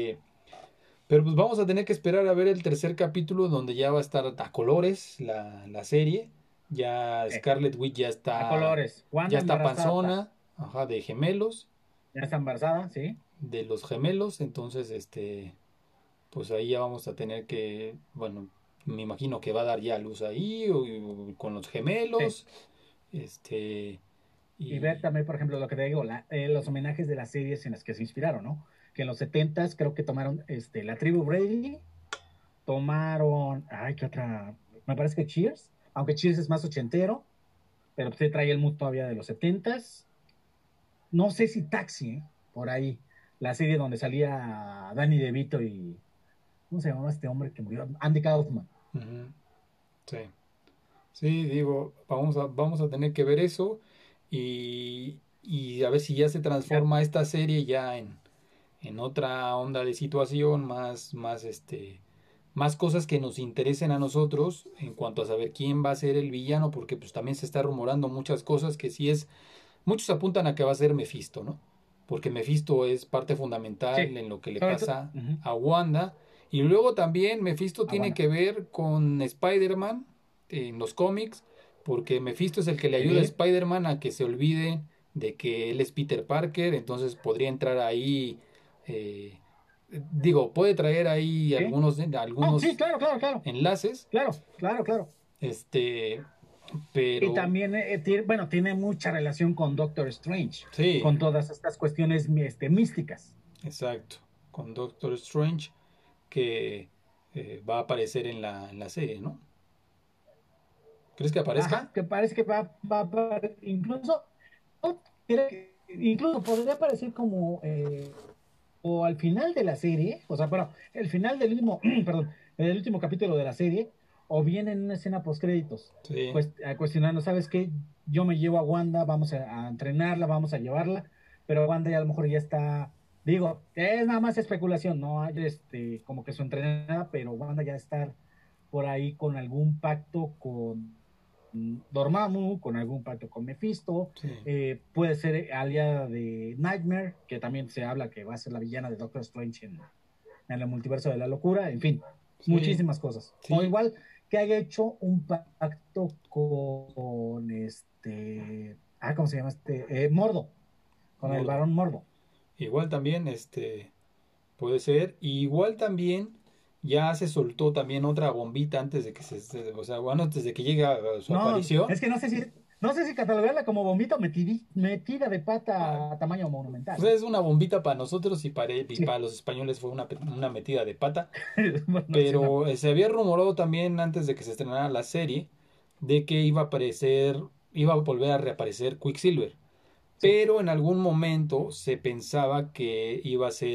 pero pues vamos a tener que esperar a ver el tercer capítulo donde ya va a estar a colores la serie. Ya Eh, Scarlet Witch a colores. ya Wanda está embarazada, panzona, ajá, de gemelos, ya está embarazada, ¿sí? de los gemelos, entonces pues ahí ya vamos a tener que, bueno, me imagino que va a dar ya luz ahí o con los Sí. gemelos, este, Y ver y también, por ejemplo, lo que te digo, los homenajes de las series en las que se inspiraron, ¿no? Que en los setentas creo que tomaron la tribu Brady, tomaron, ay, ¿qué otra? Me parece que Cheers, aunque Cheers es más ochentero, pero pues, se trae el mood todavía de los setentas. No sé si Taxi, por ahí, la serie donde salía Danny DeVito y, ¿cómo se llamaba este hombre que murió? Andy Kaufman. ujú, sí. Sí, digo, vamos a tener que ver eso y a ver si ya se Ya, transforma esta serie ya en otra onda de situación, más cosas que nos interesen a nosotros en cuanto a saber quién va a ser el villano, porque pues también se está rumorando muchas cosas que muchos apuntan a que va a ser Mephisto, ¿no? Porque Mephisto es parte fundamental sí, en lo que le sobre todo, pasa a Wanda. Y luego también Mephisto tiene Wanda. que ver con Spider-Man en los cómics, porque Mephisto es el que le ayuda a Sí, Spider-Man a que se olvide de que él es Peter Parker, entonces podría entrar ahí, eh, digo, puede traer ahí sí. Oh, sí, algunos claro, claro, claro. enlaces, Claro, claro, claro. este, Y pero también, bueno, tiene mucha relación con Doctor Strange, sí, con todas estas cuestiones místicas. exacto, con Doctor Strange que va a aparecer en la serie, ¿no? ¿Crees que aparezca? Ajá, que parece que incluso, no, incluso podría parecer como, o al final de la serie, o sea, pero el final del último, perdón, el último capítulo de la serie, o bien en una escena post créditos, Sí, cuestionando, ¿sabes qué? Yo me llevo a Wanda, vamos a entrenarla, vamos a llevarla, pero Wanda ya a lo mejor ya está, digo, es nada más especulación, no hay como que su entrenada, pero Wanda ya está por ahí con algún pacto con Dormammu, con algún pacto con Mephisto, sí, puede ser aliada de Nightmare, que también se habla que va a ser la villana de Doctor Strange en el multiverso de la locura, en fin, sí, muchísimas cosas. O sí, igual que haya hecho un pacto con ¿cómo se llama Mordo, con el Mordo. varón Mordo. Igual también, puede ser. Y igual también ya se soltó también otra bombita antes de que o sea, bueno, antes de que llegue a su No, aparición. es que no sé si catalogarla como bombita o metida de Ah, pata a tamaño o monumental, sea, ¿eh? es una bombita para nosotros y Sí, para los españoles fue una metida de pata. bueno, sí, una. Pero se había rumorado también antes de que se estrenara la serie de que iba a volver a reaparecer Quicksilver. Sí, Pero en algún momento se pensaba que iba a ser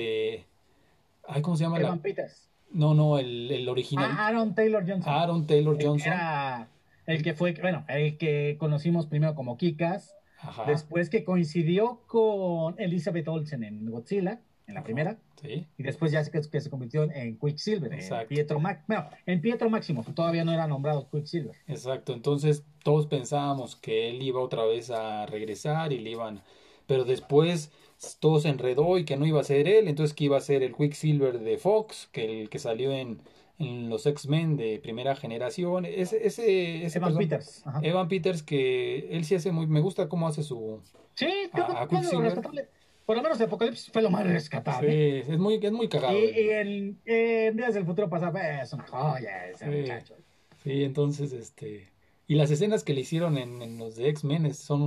ay, ¿cómo se llama Evan Peters. no, no, el original, Aaron Taylor Johnson. Aaron Taylor El que Johnson, era, el que fue, bueno, el que conocimos primero como Kikas, ajá, después que coincidió con Elizabeth Olsen en Godzilla, en la primera, Sí, y después ya que se convirtió en Quicksilver, exacto. En Pietro Máximo, todavía no era nombrado Quicksilver. Exacto, entonces todos pensábamos que él iba otra vez a regresar y le iban, pero después todo se enredó y que no iba a ser él, entonces que iba a ser el Quicksilver de Fox, que el que salió en los X-Men de primera generación, ese Evan person- Peters. Ajá. Evan Peters, que él sí hace muy, me gusta cómo hace Sí, creo que a fue de lo Quicksilver, rescatable. Por lo menos Apocalipsis fue lo más sí, rescatable. es muy Y, cagado y en Días del Futuro Pasado, es una joya ese sí, muchacho. sí, entonces y las escenas que le hicieron en los de X-Men son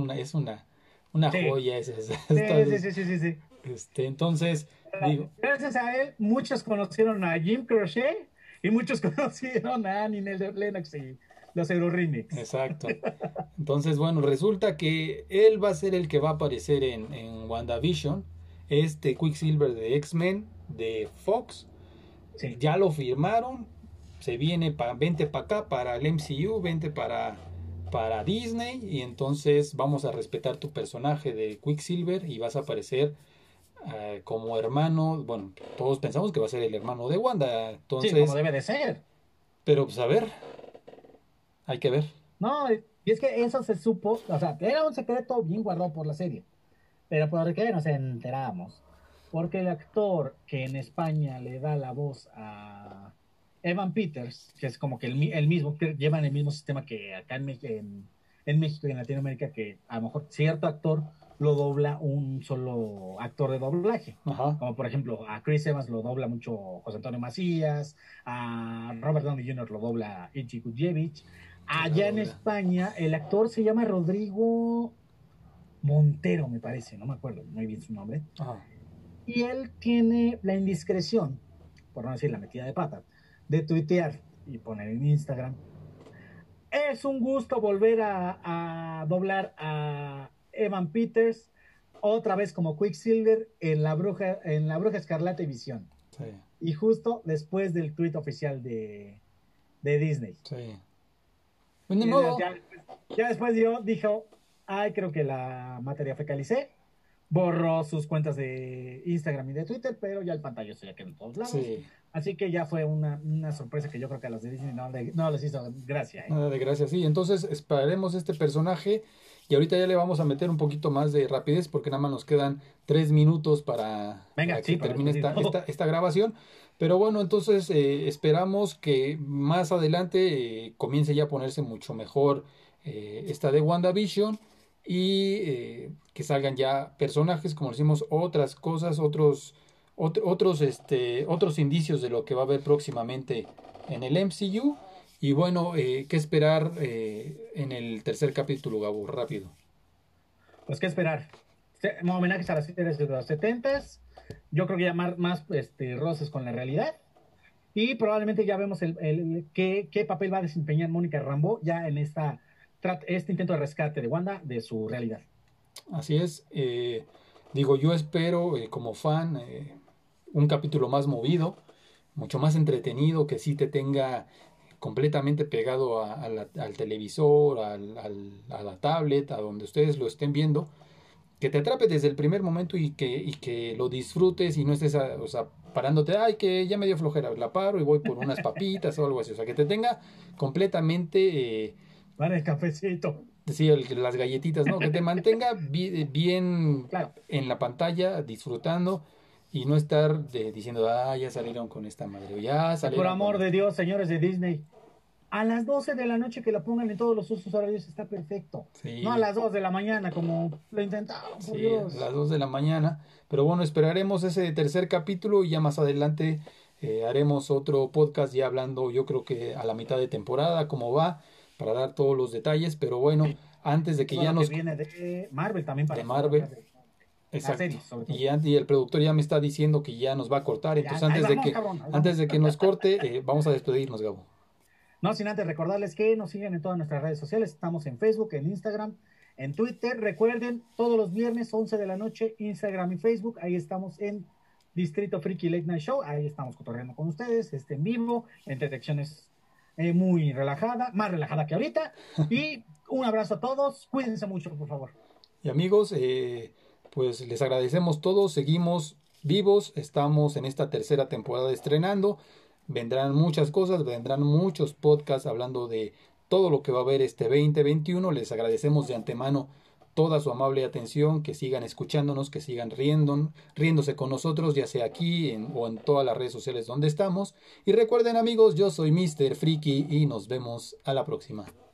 una Sí, joya, sí, sí, sí, sí, sí, sí. entonces, digo, Gracias a él, muchos conocieron a Jim Crochet y muchos conocieron a Annie Lennox y los Euroremix. exacto. Entonces, bueno, resulta que él va a ser el que va a aparecer en WandaVision, este Quicksilver de X-Men, de Fox, Sí. ya lo firmaron, se viene, vente para acá, para el MCU, vente para Disney, y entonces vamos a respetar tu personaje de Quicksilver y vas a aparecer como hermano, bueno, todos pensamos que va a ser el hermano de Wanda, Sí, como entonces, debe de ser. pero pues a ver, hay que ver. No, y es que eso se supo, o sea, era un secreto bien guardado por la serie. Pero ¿por qué nos enteramos? Porque el actor que en España le da la voz a Evan Peters, que es como que el mismo, que llevan el mismo sistema que acá en México y en Latinoamérica, que a lo mejor cierto actor lo dobla un solo actor de doblaje. Ajá. Como por ejemplo, a Chris Evans lo dobla mucho José Antonio Macías, a Robert Downey Jr. lo dobla Ichi Kujiewicz. Que la Allá en dobla. España, el actor se llama Rodrigo Montero, me parece, no me acuerdo muy bien su nombre. Ajá. Y él tiene la indiscreción, por no decir la metida de pata, de tuitear y poner en Instagram. Es un gusto volver a doblar a Evan Peters otra vez como Quicksilver en la Bruja Escarlata y Visión. Sí, Y justo después del tweet oficial de Disney. sí. Pues ni Y modo. ya después dijo, ay, creo que la materia fecalicé. Borró sus cuentas de Instagram y de Twitter, pero ya el pantallazo ya quedó en todos lados. Sí. Así que ya fue una sorpresa que yo creo que a los de Disney no les hizo gracia, ¿eh? Nada de gracia, sí. Entonces esperaremos este personaje y ahorita ya le vamos a meter un poquito más de rapidez porque nada más nos quedan 3 minutos Venga, para que sí, para termine despedir todo. esta grabación. Pero bueno, entonces esperamos que más adelante comience ya a ponerse mucho mejor esta de WandaVision y que salgan ya personajes, como decimos, otras cosas, otros indicios de lo que va a haber próximamente en el MCU. Y bueno, ¿qué esperar en el tercer capítulo, Gabo? Rápido. Pues qué esperar. Homenajes a las series de los 70s. Yo creo que ya más roces con la realidad. Y probablemente ya vemos qué papel va a desempeñar Mónica Rambeau ya en este intento de rescate de Wanda de su realidad. Así es. Digo, yo espero como fan un capítulo más movido, mucho más entretenido, que sí te tenga completamente pegado al televisor, a la tablet, a donde ustedes lo estén viendo, que te atrape desde el primer momento y que lo disfrutes y no estés, o sea, parándote, ay, que ya me dio flojera, la paro y voy por unas papitas o algo así, o sea, que te tenga completamente, Van el cafecito. sí, las galletitas, ¿no? Que te mantenga bien Claro. en la pantalla, disfrutando y no estar diciendo, ah, ya salieron con esta madre, o ya Y por salieron con amor esta. de Dios, señores de Disney, a las 12 de la noche que la pongan en todos los usos horarios está perfecto. No a Sí. las 2 de la mañana como lo intentaron, por Sí, a Dios. las 2 de la mañana. Pero bueno, esperaremos ese tercer capítulo y ya más adelante haremos otro podcast ya hablando, yo creo que a la mitad de temporada, cómo va, para dar todos los detalles. Pero bueno, Sí. antes de que Todo ya lo que nos... viene de Marvel también De para Marvel, las exacto. series, sobre todo. Y el productor ya me está diciendo que ya nos va a cortar. Entonces Ahí vamos, cabrón, ahí antes vamos. de que nos corte, vamos a despedirnos, Gabo. No sin antes recordarles que nos siguen en todas nuestras redes sociales. Estamos en Facebook, en Instagram, en Twitter. Recuerden, todos los viernes, 11 de la noche, Instagram y Facebook. Ahí estamos en Distrito Freaky Late Night Show. Ahí estamos cotorreando con ustedes, en vivo, entre secciones muy relajada, más relajada que ahorita. Y un abrazo a todos. Cuídense mucho, por favor. Y amigos, pues les agradecemos todos. Seguimos vivos, estamos en esta tercera temporada estrenando. Vendrán muchas cosas, vendrán muchos podcasts hablando de todo lo que va a haber este 2021. Les agradecemos de antemano toda su amable atención, que sigan escuchándonos, que sigan riéndose con nosotros, ya sea aquí o en todas las redes sociales donde estamos. Y recuerden, amigos, yo soy Mr. Friki y nos vemos a la próxima.